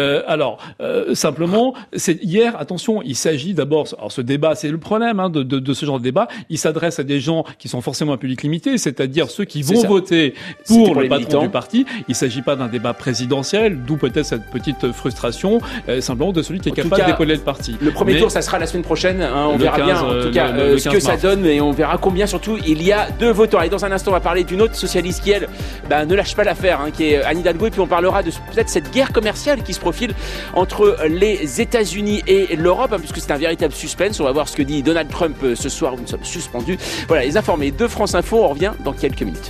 Simplement, hier, attention, il s'agit d'abord, alors ce débat, c'est le problème de ce genre de débat, il s'adresse à des gens qui sont forcément un public limité, c'est-à-dire ceux qui vont voter pour le patron du parti. Il s'agit pas d'un débat présidentiel, d'où peut-être cette petite frustration, simplement de celui celui qui est capable d'épauler le parti. Le premier tour, ça sera la semaine prochaine. On verra 15, bien en tout cas ce que ça donne et on verra combien surtout il y a de votants. Et dans un instant, on va parler d'une autre socialiste qui, elle, ne lâche pas l'affaire, qui est Anne Hidalgo. Et puis on parlera de peut-être cette guerre commerciale qui se profile entre les États-Unis et l'Europe, puisque c'est un véritable suspense. On va voir ce que dit Donald Trump ce soir où nous sommes suspendus. Voilà, les informés de France Info. On revient dans quelques minutes.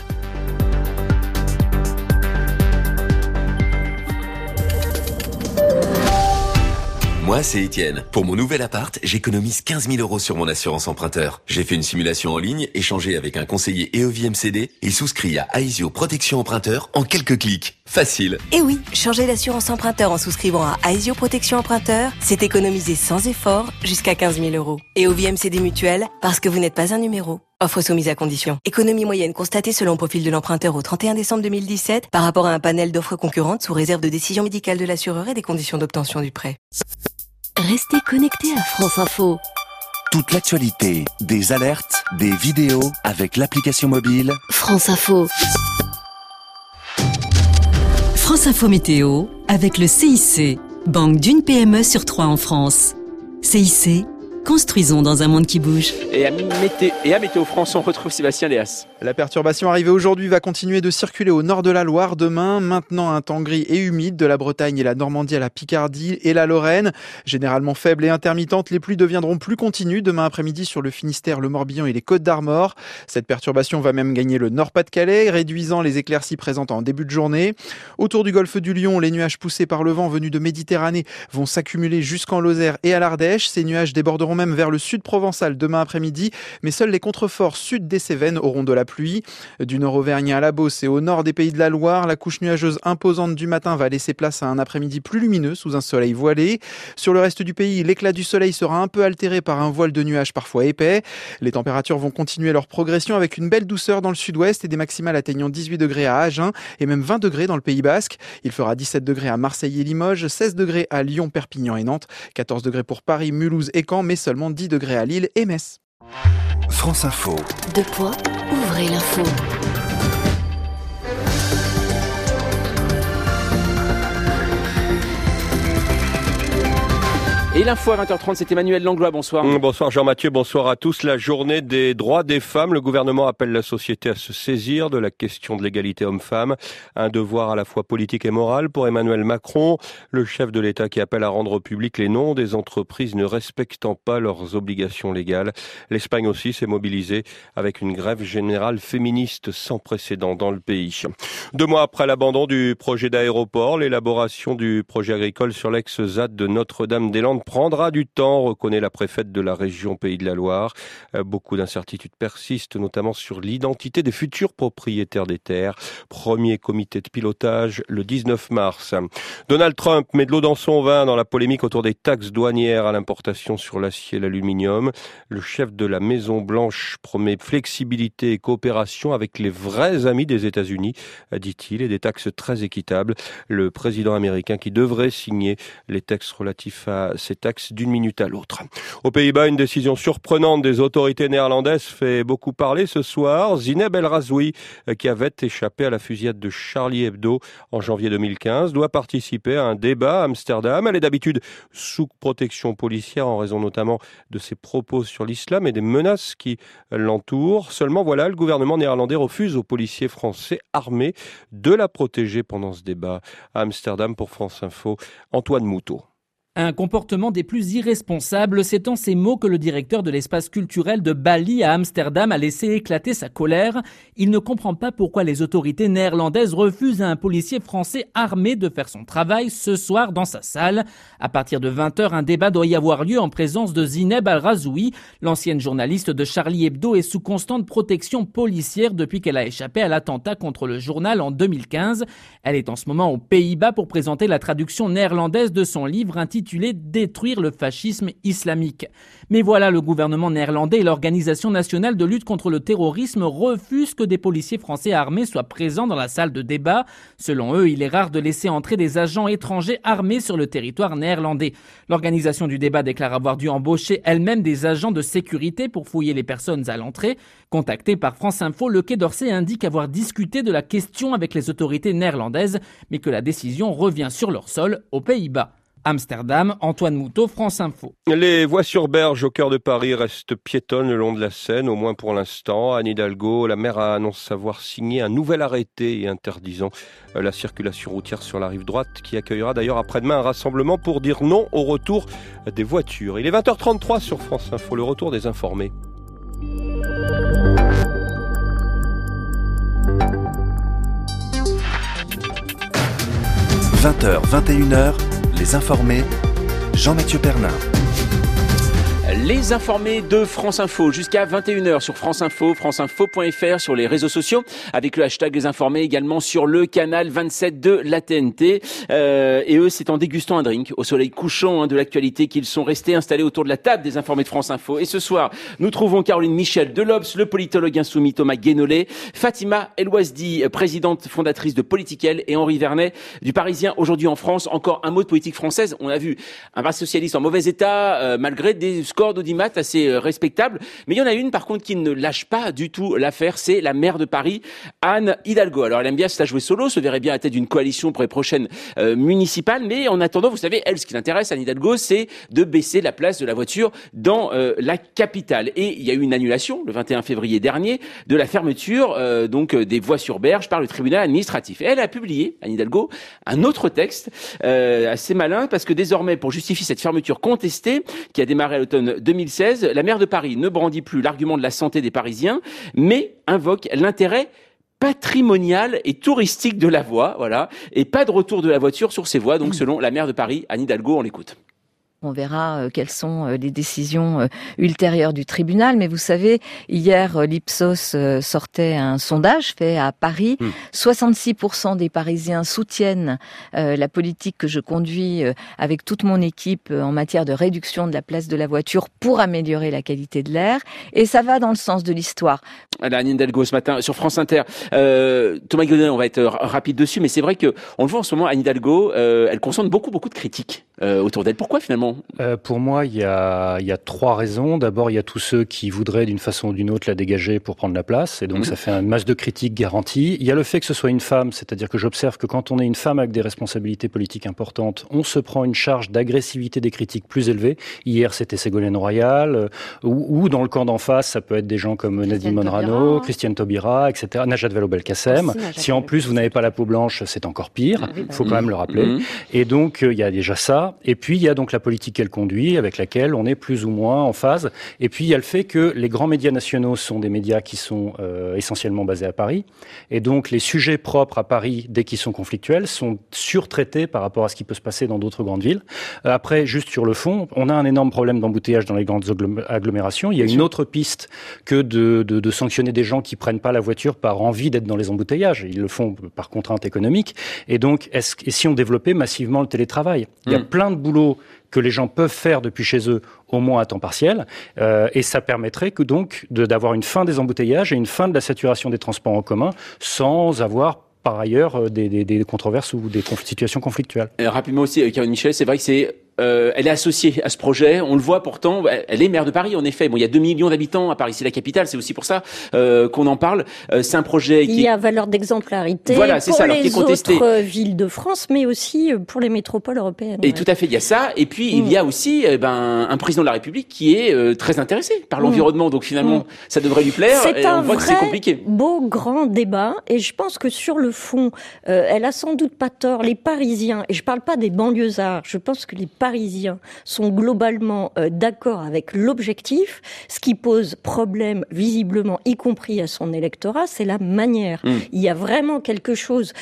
Moi, c'est Étienne. Pour mon nouvel appart, j'économise 15 000 € sur mon assurance emprunteur. J'ai fait une simulation en ligne, échangé avec un conseiller EOVI MCD et souscrit à Aesio Protection Emprunteur en quelques clics. Facile. Et oui, changer d'assurance emprunteur en souscrivant à Aesio Protection Emprunteur, c'est économiser sans effort jusqu'à 15 000 €. EOVI MCD Mutuelle, parce que vous n'êtes pas un numéro. Offre soumise à condition. Économie moyenne constatée selon le profil de l'emprunteur au 31 décembre 2017 par rapport à un panel d'offres concurrentes sous réserve de décision médicale de l'assureur et des conditions d'obtention du prêt. Restez connectés à France Info. Toute l'actualité, des alertes, des vidéos avec l'application mobile France Info. France Info Météo avec le CIC, banque d'une PME sur 3 en France. CIC, construisons dans un monde qui bouge. Et à Météo France, on retrouve Sébastien Léas. La perturbation arrivée aujourd'hui va continuer de circuler au nord de la Loire demain. Maintenant, un temps gris et humide de la Bretagne et la Normandie à la Picardie et la Lorraine. Généralement faibles et intermittentes, les pluies deviendront plus continues demain après-midi sur le Finistère, le Morbihan et les Côtes d'Armor. Cette perturbation va même gagner le Nord-Pas-de-Calais, réduisant les éclaircies présentes en début de journée. Autour du golfe du Lion, les nuages poussés par le vent venus de Méditerranée vont s'accumuler jusqu'en Lozère et à l'Ardèche. Ces nuages déborderont même vers le sud provençal demain après-midi, mais seuls les contreforts sud des Cévennes auront de la pluie. Du nord auvergnat à la Beauce et au nord des Pays de la Loire, la couche nuageuse imposante du matin va laisser place à un après-midi plus lumineux sous un soleil voilé. Sur le reste du pays, l'éclat du soleil sera un peu altéré par un voile de nuages parfois épais. Les températures vont continuer leur progression avec une belle douceur dans le sud-ouest et des maximales atteignant 18 degrés à Agen et même 20 degrés dans le Pays Basque. Il fera 17 degrés à Marseille et Limoges, 16 degrés à Lyon, Perpignan et Nantes, 14 degrés pour Paris, Mulhouse et Caen, mais seulement 10 degrés à Lille et Metz. France Info. Ouvrez l'info. Et l'info à 20h30, c'est Emmanuel Langlois, bonsoir. Bonsoir Jean-Mathieu, bonsoir à tous. La journée des droits des femmes, le gouvernement appelle la société à se saisir de la question de l'égalité homme-femme. Un devoir à la fois politique et moral pour Emmanuel Macron, le chef de l'État qui appelle à rendre public les noms des entreprises ne respectant pas leurs obligations légales. L'Espagne aussi s'est mobilisée avec une grève générale féministe sans précédent dans le pays. 2 mois après l'abandon du projet d'aéroport, l'élaboration du projet agricole sur l'ex-ZAD de Notre-Dame-des-Landes prendra du temps, reconnaît la préfète de la région Pays de la Loire. Beaucoup d'incertitudes persistent, notamment sur l'identité des futurs propriétaires des terres. Premier comité de pilotage le 19 mars. Donald Trump met de l'eau dans son vin dans la polémique autour des taxes douanières à l'importation sur l'acier et l'aluminium. Le chef de la Maison-Blanche promet flexibilité et coopération avec les vrais amis des États-Unis, dit-il, et des taxes très équitables. Le président américain qui devrait signer les textes relatifs à ces taxes d'une minute à l'autre. Aux Pays-Bas, une décision surprenante des autorités néerlandaises fait beaucoup parler ce soir. Zineb El Razoui, qui avait échappé à la fusillade de Charlie Hebdo en janvier 2015, doit participer à un débat à Amsterdam. Elle est d'habitude sous protection policière en raison notamment de ses propos sur l'islam et des menaces qui l'entourent. Seulement voilà, le gouvernement néerlandais refuse aux policiers français armés de la protéger pendant ce débat. À Amsterdam, pour France Info, Antoine Moutot. Un comportement des plus irresponsables, c'est en ces mots que le directeur de l'espace culturel de Bali à Amsterdam a laissé éclater sa colère. Il ne comprend pas pourquoi les autorités néerlandaises refusent à un policier français armé de faire son travail ce soir dans sa salle. À partir de 20h, un débat doit y avoir lieu en présence de Zineb El Razoui. L'ancienne journaliste de Charlie Hebdo est sous constante protection policière depuis qu'elle a échappé à l'attentat contre le journal en 2015. Elle est en ce moment aux Pays-Bas pour présenter la traduction néerlandaise de son livre intitulé « Détruire le fascisme islamique ». Mais voilà, le gouvernement néerlandais et l'Organisation nationale de lutte contre le terrorisme refusent que des policiers français armés soient présents dans la salle de débat. Selon eux, il est rare de laisser entrer des agents étrangers armés sur le territoire néerlandais. L'organisation du débat déclare avoir dû embaucher elle-même des agents de sécurité pour fouiller les personnes à l'entrée. Contacté par France Info, le Quai d'Orsay indique avoir discuté de la question avec les autorités néerlandaises, mais que la décision revient sur leur sol aux Pays-Bas. Amsterdam, Antoine Moutot, France Info. Les voies sur berge au cœur de Paris restent piétonnes le long de la Seine, au moins pour l'instant. Anne Hidalgo, la maire, a annoncé avoir signé un nouvel arrêté interdisant la circulation routière sur la rive droite, qui accueillera d'ailleurs après-demain un rassemblement pour dire non au retour des voitures. Il est 20h33 sur France Info, le retour des informés. – 20h, 21h, les informés, Jean-Mathieu Pernin. Les informés de France Info jusqu'à 21h sur France Info, franceinfo.fr, sur les réseaux sociaux avec le hashtag Les Informés, également sur le canal 27 de la TNT. Et eux, c'est en dégustant un drink au soleil couchant de l'actualité qu'ils sont restés installés autour de la table des informés de France Info. Et ce soir, nous trouvons Caroline Michel de l'Obs, le politologue insoumis Thomas Guénolé, Fatima Elouazdi, présidente fondatrice de Politiquel, et Henri Vernet du Parisien Aujourd'hui en France. Encore un mot de politique française. On a vu un parti socialiste en mauvais état, malgré des scores d'audimat assez respectables. Mais il y en a une, par contre, qui ne lâche pas du tout l'affaire, c'est la maire de Paris, Anne Hidalgo. Alors, elle aime bien se la jouer solo, se verrait bien à la tête d'une coalition pour les prochaines municipales. Mais en attendant, vous savez, elle, ce qui l'intéresse, Anne Hidalgo, c'est de baisser la place de la voiture dans la capitale. Et il y a eu une annulation, le 21 février dernier, de la fermeture des voies sur berge par le tribunal administratif. Et elle a publié, Anne Hidalgo, un autre texte assez malin, parce que désormais, pour justifier cette fermeture contestée, qui a démarré à l'automne 2016, la maire de Paris ne brandit plus l'argument de la santé des Parisiens, mais invoque l'intérêt patrimonial et touristique de la voie, voilà, et pas de retour de la voiture sur ces voies, donc selon la maire de Paris, Anne Hidalgo, on l'écoute. On verra quelles sont les décisions ultérieures du tribunal. Mais vous savez, hier, l'Ipsos sortait un sondage fait à Paris. 66% des Parisiens soutiennent la politique que je conduis avec toute mon équipe en matière de réduction de la place de la voiture pour améliorer la qualité de l'air. Et ça va dans le sens de l'histoire. Anne Hidalgo ce matin sur France Inter. Thomas Guénolé, on va être rapide dessus, mais c'est vrai que on le voit en ce moment, Anne Hidalgo, elle concentre beaucoup de critiques autour d'elle. Pourquoi finalement? Pour moi, il y a trois raisons. D'abord, il y a tous ceux qui voudraient d'une façon ou d'une autre la dégager pour prendre la place, et donc ça fait une masse de critiques garantie. Il y a le fait que ce soit une femme, c'est-à-dire que j'observe que quand on est une femme avec des responsabilités politiques importantes, on se prend une charge d'agressivité des critiques plus élevée. Hier, c'était Ségolène Royal, ou dans le camp d'en face, ça peut être des gens comme Nadine Monrano, Christiane Taubira, etc., Najat Vallaud-Belkacem. Si en plus vous n'avez pas la peau blanche, c'est encore pire. Il faut quand même le rappeler. Et donc, il y a déjà ça. Et puis, il y a donc la politique qu'elle conduit, avec laquelle on est plus ou moins en phase. Et puis, il y a le fait que les grands médias nationaux sont des médias qui sont essentiellement basés à Paris. Et donc, les sujets propres à Paris, dès qu'ils sont conflictuels, sont surtraités par rapport à ce qui peut se passer dans d'autres grandes villes. Après, juste sur le fond, on a un énorme problème d'embouteillage dans les grandes agglomérations. Il y a une autre piste que de sanctionner des gens qui prennent pas la voiture par envie d'être dans les embouteillages. Ils le font par contrainte économique. Et donc, et si on développait massivement le télétravail? Il y a plein de boulot que les gens peuvent faire depuis chez eux, au moins à temps partiel, et ça permettrait que donc d'avoir une fin des embouteillages et une fin de la saturation des transports en commun, sans avoir par ailleurs des controverses ou des situations conflictuelles. Rapidement aussi, Caroline Michel, c'est vrai que elle est associée à ce projet. On le voit pourtant. Elle est maire de Paris, en effet. Bon, il y a 2 millions d'habitants à Paris, c'est la capitale. C'est aussi pour ça qu'on en parle. C'est un projet qui a valeur d'exemplarité pour les autres villes de France, mais aussi pour les métropoles européennes. Et tout à fait, il y a ça. Et puis il y a aussi un président de la République qui est très intéressé par l'environnement. Donc finalement, ça devrait lui plaire. C'est on voit que c'est compliqué. Beau grand débat. Et je pense que sur le fond, elle a sans doute pas tort. Les Parisiens, et je parle pas des banlieusards. Je pense que les Parisiens sont globalement d'accord avec l'objectif. Ce qui pose problème, visiblement, y compris à son électorat, c'est la manière. Il y a vraiment quelque chose.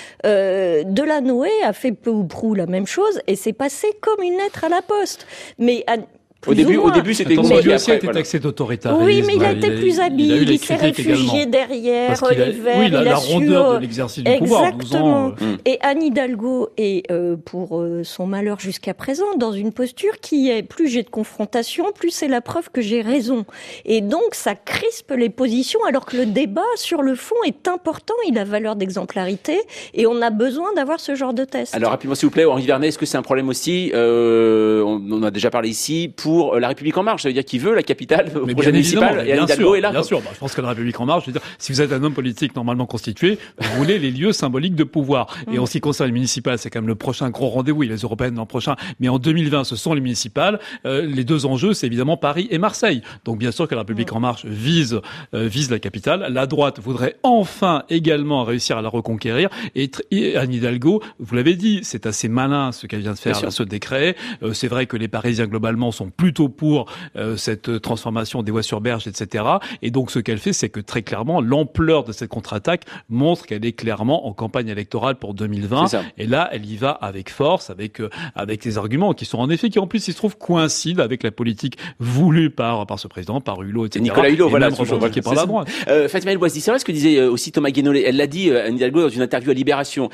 Delanoë a fait peu ou prou la même chose et c'est passé comme une lettre à la poste. Mais au début, c'était lui aussi a été taxé d'autoritarisme. Oui, mais il a été plus habile. Il s'est réfugié derrière les Verts. Il a la rondeur de l'exercice du pouvoir. Exactement. Et Anne Hidalgo est, pour son malheur jusqu'à présent, dans une posture qui est plus j'ai de confrontation, plus c'est la preuve que j'ai raison. Et donc, ça crispe les positions, alors que le débat sur le fond est important. Il a valeur d'exemplarité et on a besoin d'avoir ce genre de test. Alors, rapidement, s'il vous plaît, Henri Vernet, est-ce que c'est un problème aussi, on en a déjà parlé ici, pour pour La République En Marche. Ça veut dire qu'il veut la capitale au mais projet municipal et Anne Hidalgo est là. Bien sûr, je pense que La République En Marche, je veux dire, si vous êtes un homme politique normalement constitué, vous voulez les lieux symboliques de pouvoir. Et en ce qui concerne les municipales, c'est quand même le prochain gros rendez-vous. Il y a les européennes l'an prochain, mais en 2020, ce sont les municipales. Les deux enjeux, c'est évidemment Paris et Marseille. Donc bien sûr que La République En Marche vise la capitale. La droite voudrait enfin également réussir à la reconquérir. Et Anne Hidalgo, vous l'avez dit, c'est assez malin ce qu'elle vient de faire, là, ce décret. C'est vrai que les Parisiens globalement sont plutôt pour cette transformation des voies sur berge, etc. Et donc ce qu'elle fait, c'est que très clairement, l'ampleur de cette contre-attaque montre qu'elle est clairement en campagne électorale pour 2020. Et là, elle y va avec force, avec des arguments qui sont en effet, qui en plus, il se trouve, coïncident avec la politique voulue par ce président, par Hulot, etc. Nicolas Hulot, voilà, revendiqué par la droite. Fatima El Bouazi, c'est vrai ce que disait aussi Thomas Guénolé. Elle l'a dit, Anne Hidalgo, dans une interview à Libération.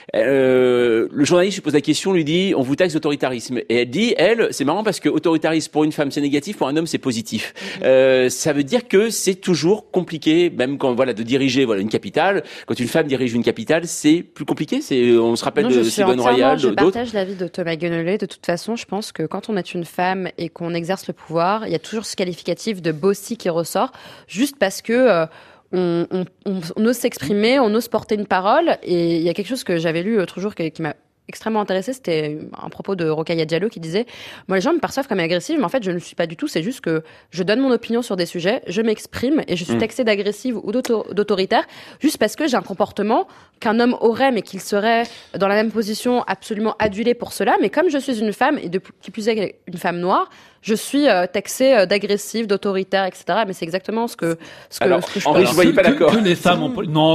Le journaliste lui pose la question, lui dit, on vous taxe d'autoritarisme. Et elle dit, c'est marrant parce que autoritarisme pour une femme c'est négatif, pour un homme c'est positif. Ça veut dire que c'est toujours compliqué, même quand de diriger une capitale. Quand une femme dirige une capitale, c'est plus compliqué. On se rappelle de Ségolène Royal, je d'autres. partage l'avis de Thomas Guénolé. De toute façon, je pense que quand on est une femme et qu'on exerce le pouvoir, il y a toujours ce qualificatif de bossy qui ressort, juste parce que on ose s'exprimer, on ose porter une parole. Et il y a quelque chose que j'avais lu l'autre jour qui m'a extrêmement intéressée, c'était un propos de Rokhaya Diallo qui disait « Moi, les gens me perçoivent comme agressive, mais en fait, je ne le suis pas du tout. C'est juste que je donne mon opinion sur des sujets, je m'exprime et je suis taxée d'agressive ou d'autoritaire juste parce que j'ai un comportement qu'un homme aurait, mais qu'il serait dans la même position absolument adulé pour cela. Mais comme je suis une femme, et qui plus est une femme noire, je suis taxée d'agressive, d'autoritaire, etc. Mais c'est exactement ce que je pense. Je voyais pas d'accord. Que les femmes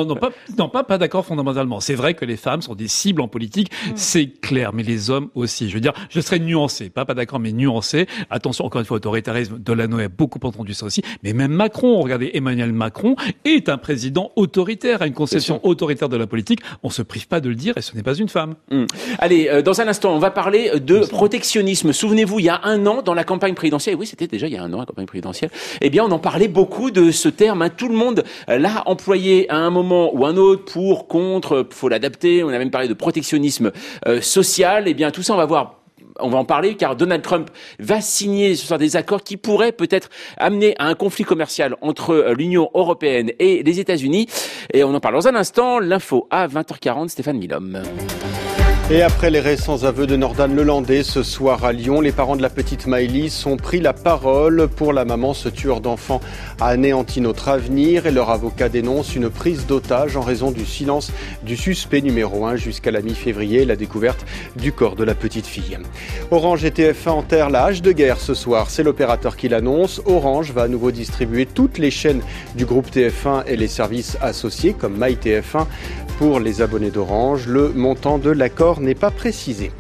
pas d'accord fondamentalement. C'est vrai que les femmes sont des cibles en politique, c'est clair, mais les hommes aussi. Je veux dire, je serais nuancé, pas d'accord, mais nuancé. Attention, encore une fois, autoritarisme, Delano a beaucoup entendu ça aussi. Mais même Macron, regardez, Emmanuel Macron est un président autoritaire, a une conception autoritaire de la politique. On se prive pas de le dire et ce n'est pas une femme. Allez, dans un instant, on va parler de protectionnisme. Souvenez-vous, il y a un an, dans la campagne présidentielle, oui, c'était déjà il y a un an, la campagne présidentielle, eh bien, on en parlait beaucoup de ce terme. Tout le monde l'a employé à un moment ou un autre, pour, contre, faut l'adapter. On a même parlé de protectionnisme social. Eh bien, tout ça, on va en parler car Donald Trump va signer ce soir des accords qui pourraient peut-être amener à un conflit commercial entre l'Union européenne et les États-Unis. Et on en parle dans un instant. L'info à 20h40, Stéphane Milhomme. Et après les récents aveux de Nordan Lelandais ce soir à Lyon, les parents de la petite Maëlys ont pris la parole. Pour la maman, ce tueur d'enfants a anéanti notre avenir et leur avocat dénonce une prise d'otage en raison du silence du suspect numéro 1 jusqu'à la mi-février, la découverte du corps de la petite fille. Orange et TF1 enterrent la hache de guerre ce soir, c'est l'opérateur qui l'annonce. Orange va à nouveau distribuer toutes les chaînes du groupe TF1 et les services associés comme MyTF1 pour les abonnés d'Orange. Le montant de l'accord n'est pas précisé.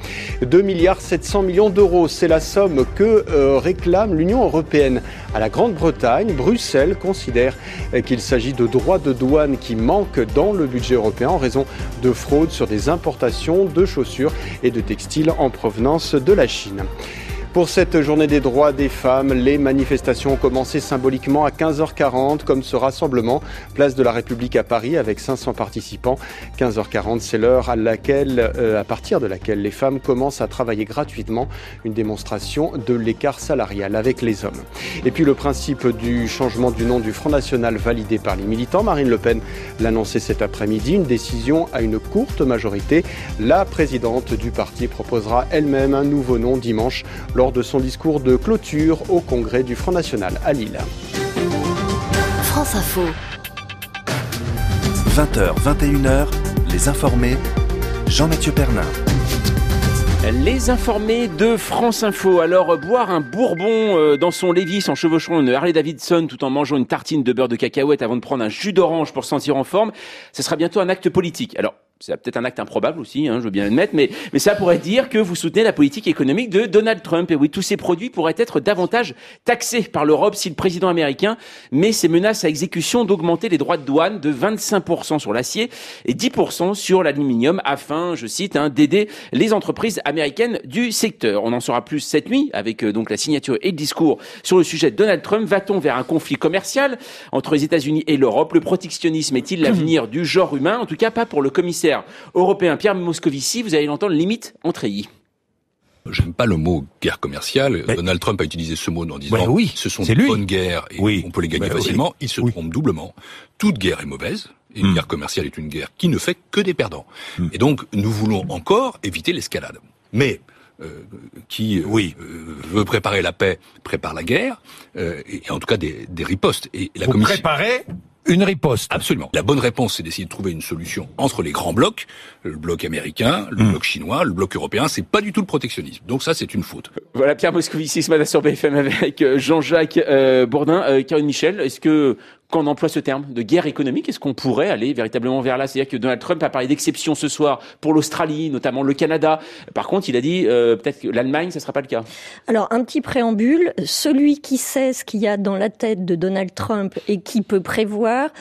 2,7 milliards d'euros, c'est la somme que réclame l'Union européenne à la Grande-Bretagne. Bruxelles considère qu'il s'agit de droits de douane qui manquent dans le budget européen en raison de fraudes sur des importations de chaussures et de textiles en provenance de la Chine. Pour cette journée des droits des femmes, les manifestations ont commencé symboliquement à 15h40, comme ce rassemblement, place de la République à Paris, avec 500 participants. 15h40, c'est l'heure à partir de laquelle les femmes commencent à travailler gratuitement, une démonstration de l'écart salarial avec les hommes. Et puis le principe du changement du nom du Front National validé par les militants, Marine Le Pen l'a annoncé cet après-midi, une décision à une courte majorité. La présidente du parti proposera elle-même un nouveau nom dimanche, lors de son discours de clôture au congrès du Front National à Lille. France Info. 20h, 21h, les informés, Jean-Mathieu Pernin. Les informés de France Info. Alors, boire un bourbon dans son Lévis en chevauchant une Harley Davidson tout en mangeant une tartine de beurre de cacahuète avant de prendre un jus d'orange pour se sentir en forme, ce sera bientôt un acte politique. Alors, c'est peut-être un acte improbable aussi, je veux bien l'admettre, mais ça pourrait dire que vous soutenez la politique économique de Donald Trump. Et oui, tous ces produits pourraient être davantage taxés par l'Europe si le président américain met ses menaces à exécution d'augmenter les droits de douane de 25% sur l'acier et 10% sur l'aluminium afin, je cite, d'aider les entreprises américaines du secteur. On en saura plus cette nuit avec donc la signature et le discours sur le sujet de Donald Trump. Va-t-on vers un conflit commercial entre les États-Unis et l'Europe? Le protectionnisme est-il l'avenir du genre humain? En tout cas, pas pour le commissaire européen Pierre Moscovici, vous allez l'entendre, limite en treillis. j'aime pas le mot guerre commerciale. Donald Trump a utilisé ce mot en disant ce sont de bonnes guerres et on peut les gagner facilement. Il se trompe doublement. Toute guerre est mauvaise. Et une guerre commerciale est une guerre qui ne fait que des perdants. Et donc, nous voulons encore éviter l'escalade. Mais qui veut préparer la paix, prépare la guerre, et en tout cas des ripostes. Et la Commission... préparez une riposte. Absolument. La bonne réponse, c'est d'essayer de trouver une solution entre les grands blocs, le bloc américain, le bloc chinois, le bloc européen. C'est pas du tout le protectionnisme. Donc ça, c'est une faute. Voilà, Pierre Moscovici ce matin sur BFM avec Jean-Jacques Bourdin. Caroline Michel, est-ce que quand on emploie ce terme de guerre économique, est-ce qu'on pourrait aller véritablement vers là? C'est-à-dire que Donald Trump a parlé d'exception ce soir pour l'Australie, notamment le Canada. Par contre, il a dit peut-être que l'Allemagne, ça ne sera pas le cas. Alors, un petit préambule. Celui qui sait ce qu'il y a dans la tête de Donald Trump et qui peut prévoir,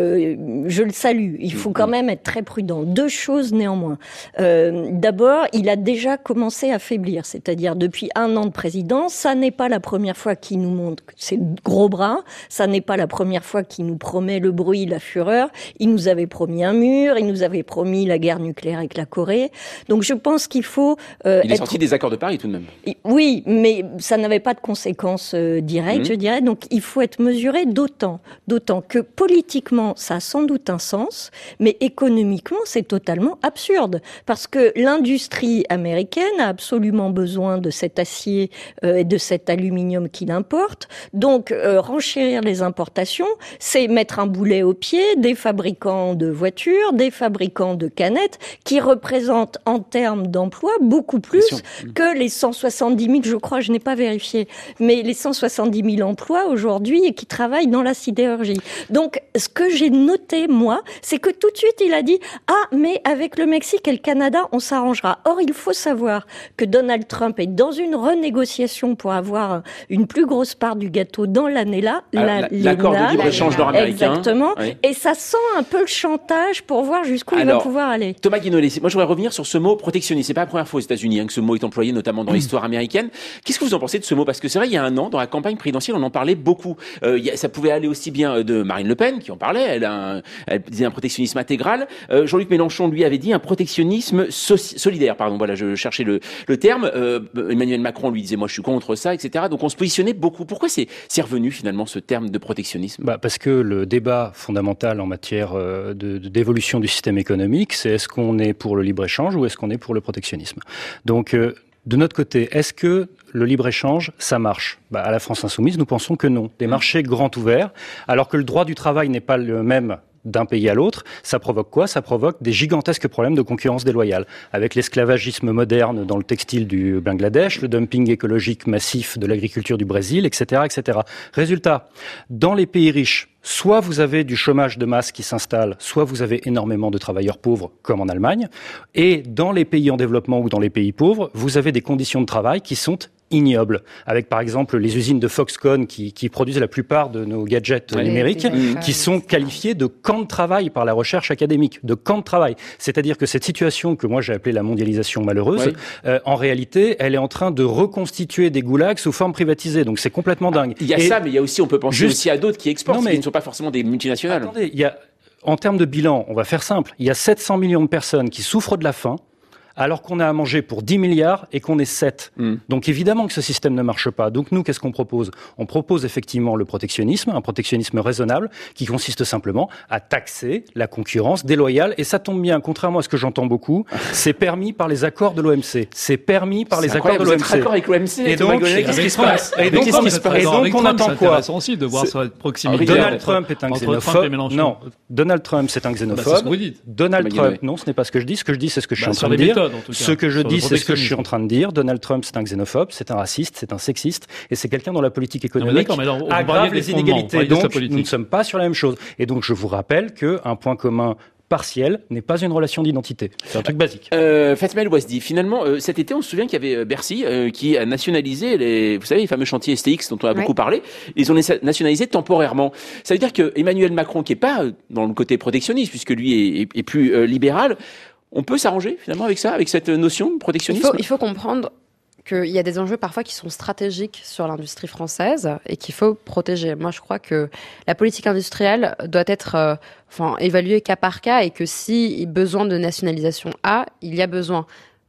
je le salue. Il faut quand même être très prudent. Deux choses néanmoins. D'abord, il a déjà commencé à faiblir. C'est-à-dire, depuis 1 an de présidence, ça n'est pas la première fois qu'il nous montre ses gros bras. Ça n'est pas la première fois qui nous promet le bruit, la fureur. Il nous avait promis un mur, il nous avait promis la guerre nucléaire avec la Corée. Donc je pense qu'il faut... il est sorti des accords de Paris tout de même. Oui, mais ça n'avait pas de conséquences directes, je dirais. Donc il faut être mesuré d'autant que politiquement, ça a sans doute un sens, mais économiquement, c'est totalement absurde. Parce que l'industrie américaine a absolument besoin de cet acier et de cet aluminium qu'il importe. Donc renchérir les importations, c'est mettre un boulet au pied des fabricants de voitures, des fabricants de canettes, qui représentent en termes d'emploi beaucoup plus que les 170 000, je crois, je n'ai pas vérifié, mais les 170 000 emplois aujourd'hui et qui travaillent dans la sidérurgie. Donc, ce que j'ai noté, moi, c'est que tout de suite, il a dit « Ah, mais avec le Mexique et le Canada, on s'arrangera ». Or, il faut savoir que Donald Trump est dans une renégociation pour avoir une plus grosse part du gâteau dans l'année-là. L'accord de libre-échange nord-américain. Exactement. Oui. Et ça sent un peu le chantage pour voir jusqu'où il va pouvoir aller. Thomas Guinolet, moi je voudrais revenir sur ce mot protectionniste. C'est pas la première fois aux États-Unis que ce mot est employé, notamment dans l'histoire américaine. Qu'est-ce que vous en pensez de ce mot? Parce que c'est vrai, il y a 1 an, dans la campagne présidentielle, on en parlait beaucoup. Ça pouvait aller aussi bien de Marine Le Pen, qui en parlait. Elle disait un protectionnisme intégral. Jean-Luc Mélenchon, lui, avait dit un protectionnisme solidaire. Pardon, voilà, je cherchais le terme. Emmanuel Macron, lui, disait, moi, je suis contre ça, etc. Donc on se positionnait beaucoup. Pourquoi c'est revenu finalement ce terme de protectionnisme? Parce que le débat fondamental en matière d'évolution du système économique, c'est est-ce qu'on est pour le libre-échange ou est-ce qu'on est pour le protectionnisme? Donc, de notre côté, est-ce que le libre-échange, ça marche? À la France Insoumise, nous pensons que non. Des marchés grands ouverts, alors que le droit du travail n'est pas le même d'un pays à l'autre, ça provoque quoi? Ça provoque des gigantesques problèmes de concurrence déloyale, avec l'esclavagisme moderne dans le textile du Bangladesh, le dumping écologique massif de l'agriculture du Brésil, etc., etc. Résultat, dans les pays riches, soit vous avez du chômage de masse qui s'installe, soit vous avez énormément de travailleurs pauvres, comme en Allemagne, et dans les pays en développement ou dans les pays pauvres, vous avez des conditions de travail qui sont ignobles, avec par exemple les usines de Foxconn qui produisent la plupart de nos gadgets numériques, qui sont qualifiées de camps de travail par la recherche académique, de camps de travail. C'est-à-dire que cette situation que moi j'ai appelée la mondialisation malheureuse, en réalité, elle est en train de reconstituer des goulags sous forme privatisée. Donc c'est complètement dingue. Il y a ça, mais il y a aussi, on peut penser aussi à d'autres qui exportent, qui ne sont pas forcément des multinationales. Attendez, en termes de bilan, on va faire simple. Il y a 700 millions de personnes qui souffrent de la faim, alors qu'on a à manger pour 10 milliards et qu'on est 7. Donc évidemment que ce système ne marche pas. Donc nous, qu'est-ce qu'on propose? On propose effectivement le protectionnisme, un protectionnisme raisonnable, qui consiste simplement à taxer la concurrence déloyale. Et ça tombe bien, contrairement à ce que j'entends beaucoup, c'est permis par les accords de l'OMC. C'est permis par les accords de l'OMC. Vous êtes d'accord avec l'OMC? Et donc, qu'est-ce qui se passe? Et donc on attend quoi? C'est aussi de voir cette proximité. Donald Trump est un xénophobe. Non, Donald Trump, c'est un xénophobe. C'est ce que vous dites. Donald Trump, non, ce n'est pas ce que je dis. Ce que je dis, c'est ce que je suis en train de dire. Ce que je dis, c'est ce que je suis en train de dire. Donald Trump, c'est un xénophobe, c'est un raciste, c'est un sexiste, et c'est quelqu'un dont la politique économique aggrave les inégalités. Donc, nous ne sommes pas sur la même chose. Et donc, je vous rappelle qu'un point commun partiel n'est pas une relation d'identité. C'est un truc basique. Fatma El Ouazdi, finalement, cet été, on se souvient qu'il y avait Bercy qui a nationalisé vous savez, les fameux chantiers STX dont on a beaucoup parlé. Ils ont nationalisé temporairement. Ça veut dire que Emmanuel Macron, qui est pas dans le côté protectionniste, puisque lui est plus libéral, on peut s'arranger finalement avec ça, avec cette notion de protectionnisme? Il faut comprendre qu'il y a des enjeux parfois qui sont stratégiques sur l'industrie française et qu'il faut protéger. Moi, je crois que la politique industrielle doit être évaluée cas par cas et que si besoin de nationalisation il y a besoin.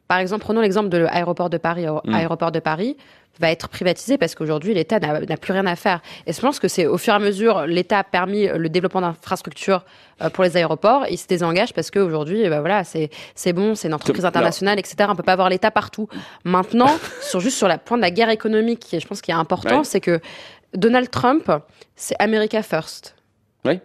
par exemple, prenons l'exemple de l'aéroport de Paris. Aéroport de Paris va être privatisé parce qu'aujourd'hui, l'État n'a plus rien à faire. Et je pense que c'est au fur et à mesure, l'État a permis le développement d'infrastructures pour les aéroports. Il se désengage parce qu'aujourd'hui, c'est bon, c'est une entreprise internationale, etc. On peut pas avoir l'État partout. Maintenant, sur la pointe de la guerre économique, je pense qu'il est important, c'est que Donald Trump, c'est America First. Oui.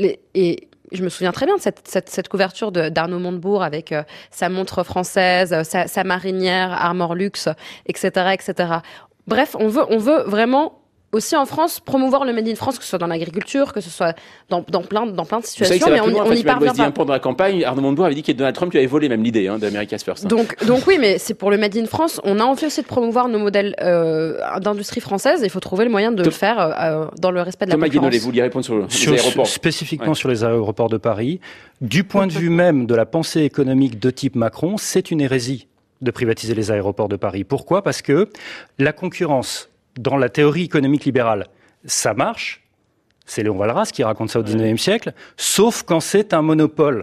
Et je me souviens très bien de cette couverture d'Arnaud Montebourg avec sa montre française, sa marinière, Armor Luxe, etc., etc. Bref, on veut vraiment aussi en France promouvoir le Made in France, que ce soit dans l'agriculture, que ce soit dans plein de situations, mais on y parvient pas. Pendant la campagne, Arnaud Montebourg avait dit que Donald Trump lui avait volé même l'idée d'America's First. Donc oui, mais c'est pour le Made in France. On a envie aussi de promouvoir nos modèles d'industrie française. Il faut trouver le moyen de le faire dans le respect de la concurrence. Thomas Guénolé, vous vouliez répondre sur les aéroports. Spécifiquement sur les aéroports de Paris. Du point de vue même de la pensée économique de type Macron, c'est une hérésie de privatiser les aéroports de Paris. Pourquoi ? Parce que la concurrence, dans la théorie économique libérale, ça marche. C'est Léon Walras qui raconte ça au XIXe siècle, sauf quand c'est un monopole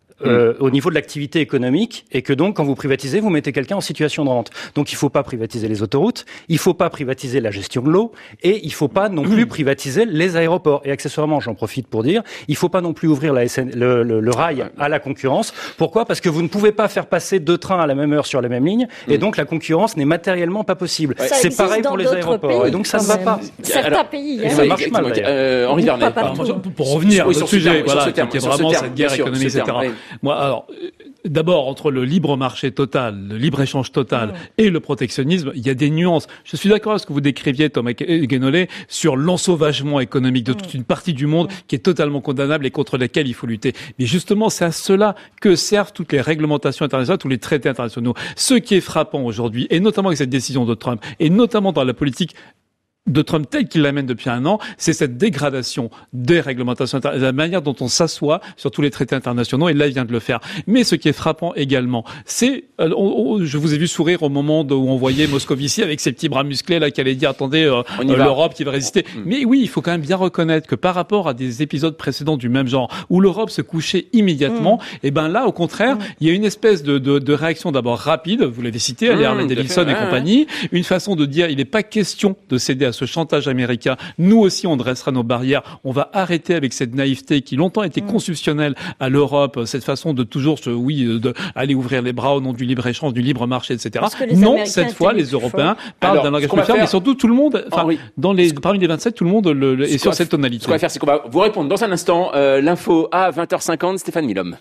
au niveau de l'activité économique et que donc, quand vous privatisez, vous mettez quelqu'un en situation de rente. Donc, il ne faut pas privatiser les autoroutes, il ne faut pas privatiser la gestion de l'eau et il ne faut pas non plus privatiser les aéroports. Et accessoirement, j'en profite pour dire, il ne faut pas non plus ouvrir le rail à la concurrence. Pourquoi ? Parce que vous ne pouvez pas faire passer 2 trains à la même heure sur les mêmes lignes et donc la concurrence n'est matériellement pas possible. C'est pareil pour les aéroports. Pays, et donc, ça ne va pas. Certains pays. Ça marche mal. Henri Vernet. Pour revenir au sujet, qui est vraiment cette guerre économique, etc. Moi, alors, d'abord, entre le libre marché total, le libre-échange total et le protectionnisme, il y a des nuances. Je suis d'accord avec ce que vous décriviez, Thomas Guénolé, sur l'ensauvagement économique de toute une partie du monde qui est totalement condamnable et contre laquelle il faut lutter. Mais justement, c'est à cela que servent toutes les réglementations internationales, tous les traités internationaux. Ce qui est frappant aujourd'hui, et notamment avec cette décision de Trump, et notamment dans la politique de Trump tel qu'il l'amène depuis un an, c'est cette dégradation des réglementations internationales, la manière dont on s'assoit sur tous les traités internationaux, et là il vient de le faire. Mais ce qui est frappant également, c'est, je vous ai vu sourire au moment où on voyait Moscovici avec ses petits bras musclés là qui allait dire attendez l'Europe qui va résister. Mais oui, il faut quand même bien reconnaître que par rapport à des épisodes précédents du même genre où l'Europe se couchait immédiatement, et ben là au contraire, il y a une espèce de réaction d'abord rapide, vous l'avez cité, Harley Davidson et compagnie, une façon de dire il n'est pas question de céder à ce chantage américain. Nous aussi, on dressera nos barrières. On va arrêter avec cette naïveté qui longtemps était constitutionnelle à l'Europe, cette façon de toujours, aller ouvrir les bras au nom du libre-échange, du libre marché, etc. Non, cette fois, les Européens parlent d'un langage plus ferme, mais surtout tout le monde, parmi les 27, tout le monde est sur cette tonalité. Ce qu'on va faire, c'est qu'on va vous répondre dans un instant. L'info à 20h50, Stéphane Milhomme.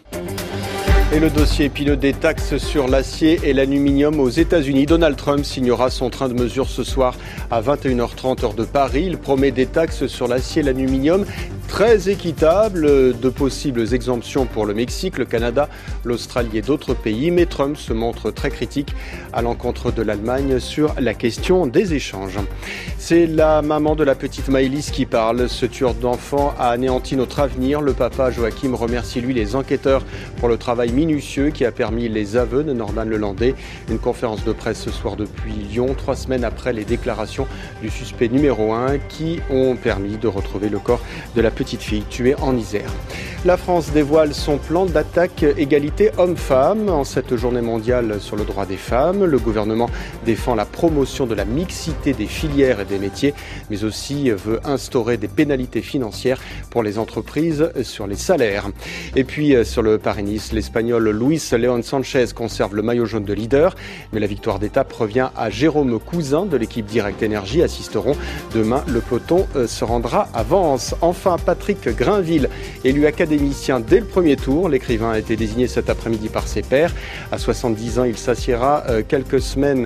Et le dossier épineux des taxes sur l'acier et l'aluminium aux États-Unis. Donald Trump signera son train de mesure ce soir à 21h30 heure de Paris. Il promet des taxes sur l'acier et l'aluminium très équitables, de possibles exemptions pour le Mexique, le Canada, l'Australie et d'autres pays. Mais Trump se montre très critique à l'encontre de l'Allemagne sur la question des échanges. C'est la maman de la petite Maëlys qui parle. Ce tueur d'enfants a anéanti notre avenir. Le papa Joachim remercie lui les enquêteurs pour le travail minutieux qui a permis les aveux de Norman Lelandais. Une conférence de presse ce soir depuis Lyon, 3 semaines après les déclarations du suspect numéro 1 qui ont permis de retrouver le corps de la petite fille tuée en Isère. La France dévoile son plan d'attaque égalité homme-femme. En cette journée mondiale sur le droit des femmes, le gouvernement défend la promotion de la mixité des filières et des métiers, mais aussi veut instaurer des pénalités financières pour les entreprises sur les salaires. Et puis sur le Paris-Nice, l'Espagnol Luis León Sanchez conserve le maillot jaune de leader, mais la victoire d'étape revient à Jérôme Cousin de l'équipe Direct Énergie. Assisteront demain, le peloton se rendra à Vence. Enfin, Patrick Grainville, élu académicien dès le premier tour. L'écrivain a été désigné cet après-midi par ses pairs. À 70 ans, il s'assiera dans quelques semaines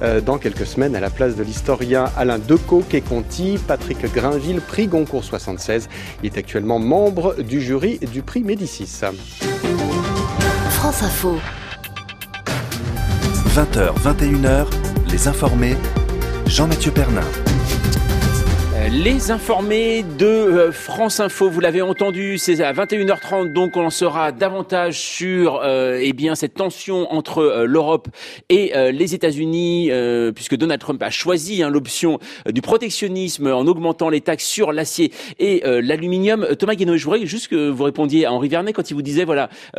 à la place de l'historien Alain Decaux-Quéconti. Patrick Grainville, prix Goncourt 76. Il est actuellement membre du jury du prix Médicis. France Info. 20h, 21h, les informés, Jean-Mathieu Pernin. Les informés de France Info, vous l'avez entendu, c'est à 21h30, donc on en saura davantage sur cette tension entre l'Europe et les États-Unis, puisque Donald Trump a choisi l'option du protectionnisme en augmentant les taxes sur l'acier et l'aluminium. Thomas Guénot, je voudrais juste que vous répondiez à Henri Vernet quand il vous disait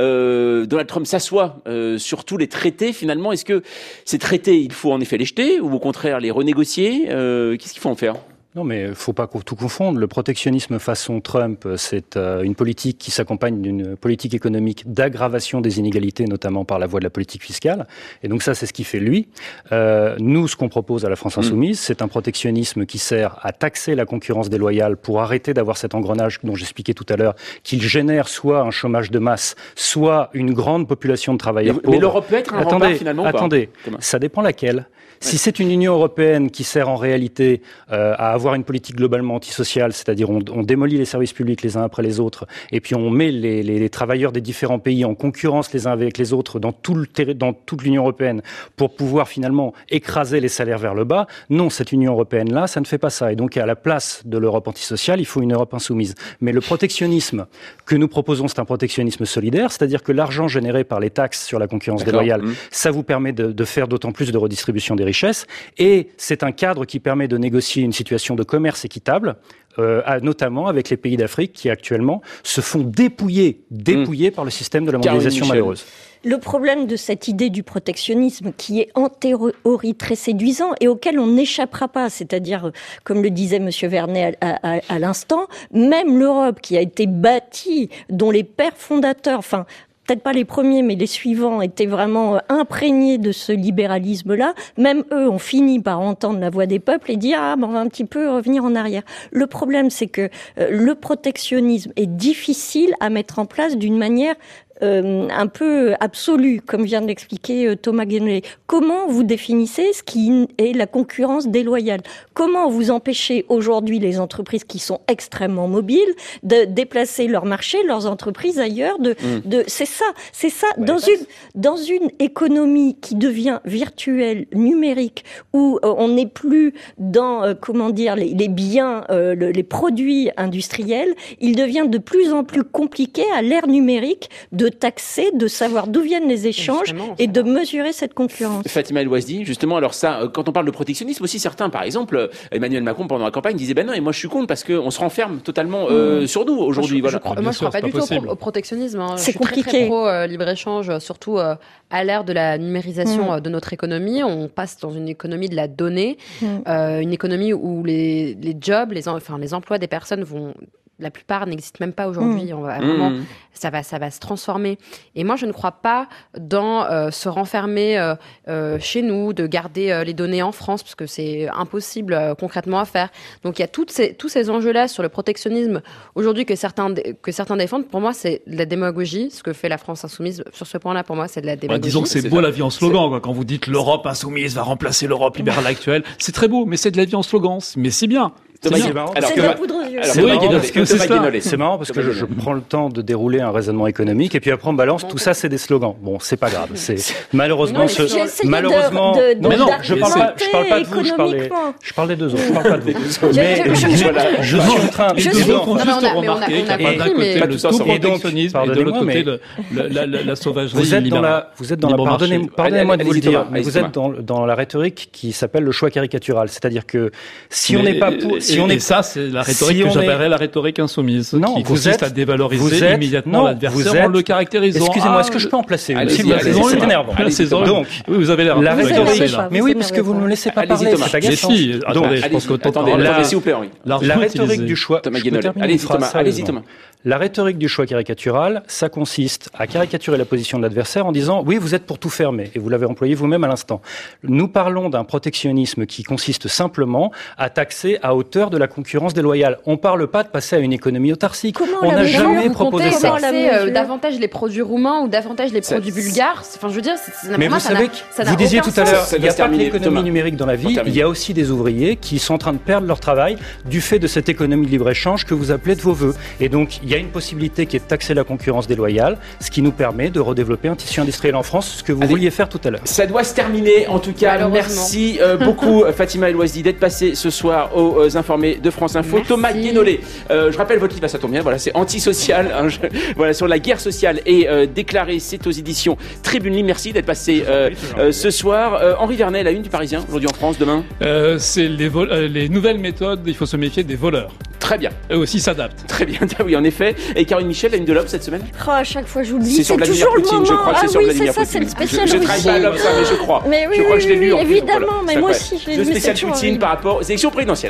Donald Trump s'assoit sur tous les traités. Finalement, est-ce que ces traités, il faut en effet les jeter ou au contraire les renégocier? Qu'est-ce qu'il faut en faire? Non, mais il ne faut pas tout confondre. Le protectionnisme façon Trump, c'est une politique qui s'accompagne d'une politique économique d'aggravation des inégalités, notamment par la voie de la politique fiscale. Et donc ça, c'est ce qui fait lui. Nous, ce qu'on propose à la France Insoumise, c'est un protectionnisme qui sert à taxer la concurrence déloyale pour arrêter d'avoir cet engrenage dont j'expliquais tout à l'heure, qu'il génère soit un chômage de masse, soit une grande population de travailleurs pauvres. Mais l'Europe peut être un rempart finalement ou pas ? Ça dépend laquelle. Si c'est une Union européenne qui sert en réalité à avoir une politique globalement antisociale, c'est-à-dire on démolit les services publics les uns après les autres, et puis on met les travailleurs des différents pays en concurrence les uns avec les autres dans toute l'Union européenne pour pouvoir finalement écraser les salaires vers le bas, non, cette Union européenne-là, ça ne fait pas ça. Et donc à la place de l'Europe antisociale, il faut une Europe insoumise. Mais le protectionnisme que nous proposons, c'est un protectionnisme solidaire, c'est-à-dire que l'argent généré par les taxes sur la concurrence déloyale, ça vous permet de faire d'autant plus de redistribution des richesses, et c'est un cadre qui permet de négocier une situation de commerce équitable, notamment avec les pays d'Afrique qui actuellement se font dépouiller par le système de la mondialisation malheureuse. Le problème de cette idée du protectionnisme qui est en théorie très séduisant et auquel on n'échappera pas, c'est-à-dire, comme le disait Monsieur Vernet à l'instant, même l'Europe qui a été bâtie, dont les pères fondateurs, peut-être pas les premiers, mais les suivants étaient vraiment imprégnés de ce libéralisme-là. Même eux ont fini par entendre la voix des peuples et dire on va un petit peu revenir en arrière. Le problème, c'est que le protectionnisme est difficile à mettre en place d'une manière un peu absolue, comme vient de l'expliquer Thomas Guénot. Comment vous définissez ce qui est la concurrence déloyale? Comment vous empêchez aujourd'hui les entreprises qui sont extrêmement mobiles de déplacer leur marché, leurs entreprises ailleurs? C'est ça. Ouais, dans une économie qui devient virtuelle, numérique, où on n'est plus dans les biens, les produits industriels, il devient de plus en plus compliqué à l'ère numérique de taxer, de savoir d'où viennent les échanges et de mesurer cette concurrence. Fatima El Ouazdi, justement, alors ça, quand on parle de protectionnisme aussi, certains, par exemple, Emmanuel Macron, pendant la campagne, disait non, et moi je suis contre parce qu'on se renferme totalement sur nous aujourd'hui. Moi, je crois pas du tout au protectionnisme. C'est compliqué. Je suis très pro libre-échange, surtout à l'ère de la numérisation de notre économie. On passe dans une économie de la donnée, une économie où les jobs, les emplois des personnes vont... La plupart n'existent même pas aujourd'hui. On va vraiment, ça va se transformer. Et moi, je ne crois pas dans se renfermer chez nous, de garder les données en France, parce que c'est impossible concrètement à faire. Donc, il y a tous ces enjeux-là sur le protectionnisme aujourd'hui que certains défendent. Pour moi, c'est de la démagogie. Ce que fait la France insoumise sur ce point-là, pour moi, c'est de la démagogie. Disons que c'est beau la vie en slogan, quoi. Quand vous dites l'Europe insoumise va remplacer l'Europe libérale actuelle, c'est très beau, mais c'est de la vie en slogan. Mais c'est bien. C'est de la poudre aux yeux. C'est marrant parce que je prends le temps de dérouler un raisonnement économique et puis après on balance tout ça, c'est des slogans. Bon, c'est pas grave. C'est malheureusement mais non, je parle pas de vous, je parle des deux autres. Je parle pas de vous. Mais je suis en train de remarquer qu'il y a pas d'un côté le protectionnisme et de l'autre côté la sauvagerie. Vous êtes dans la pardonnez-moi de vous le dire, mais vous êtes dans la rhétorique qui s'appelle le choix caricatural, c'est-à-dire que si on n'est pas pour ça, c'est la rhétorique que j'appellerais la rhétorique insoumise, qui consiste à dévaloriser immédiatement l'adversaire en le caractérisant. Excusez-moi, est-ce que je peux en placer une? C'est énervant. Donc, vous avez l'air. La rhétorique. Mais oui, parce que vous ne me laissez pas parler. C'est agaçant. Attendez, je pense que s'il vous plaît, Henri. La rhétorique du choix. Allez-y, Thomas. La rhétorique du choix caricatural, ça consiste à caricaturer la position de l'adversaire en disant « oui, vous êtes pour tout fermer », et vous l'avez employé vous-même à l'instant. Nous parlons d'un protectionnisme qui consiste simplement à taxer à hauteur de la concurrence déloyale. On ne parle pas de passer à une économie autarcique. On n'a jamais proposé ça. Taxer davantage les produits roumains ou davantage les produits bulgares. Enfin, je veux dire, mais vous savez, vous disiez tout à l'heure, il n'y a pas que l'économie numérique dans la vie, il y a aussi des ouvriers qui sont en train de perdre leur travail du fait de cette économie de libre-échange que vous appelez de vos voeux. Et donc, il y a une possibilité qui est de taxer la concurrence déloyale, ce qui nous permet de redévelopper un tissu industriel en France, ce que vous vouliez faire tout à l'heure. Ça doit se terminer, en tout cas. Merci beaucoup, Fatima El Ouazdi, d'être passée ce soir aux infos. informés de France Info. Merci. Thomas Guénolé, je rappelle votre livre, ça tombe bien, voilà, c'est antisocial, voilà, sur la guerre sociale et déclaré, c'est aux éditions Tribune Libre. Merci d'être passé ce soir. Henri Vernet, la une du Parisien, aujourd'hui en France, demain. C'est les nouvelles méthodes, il faut se méfier des voleurs. Très bien. Eux aussi s'adaptent. Très bien, oui, en effet. Et Caroline Michel, la une de l'Obs cette semaine. À chaque fois j'oublie. C'est sur Vladimir Poutine, je crois que c'est sur Vladimir Poutine. C'est le spécial je travaille pas à l'Obs, mais je crois. Mais oui, je crois que je l'ai lu. évidemment, en plus, mais moi aussi, je l'ai lu. Le spécial Poutine par rapport aux élections présidentielles.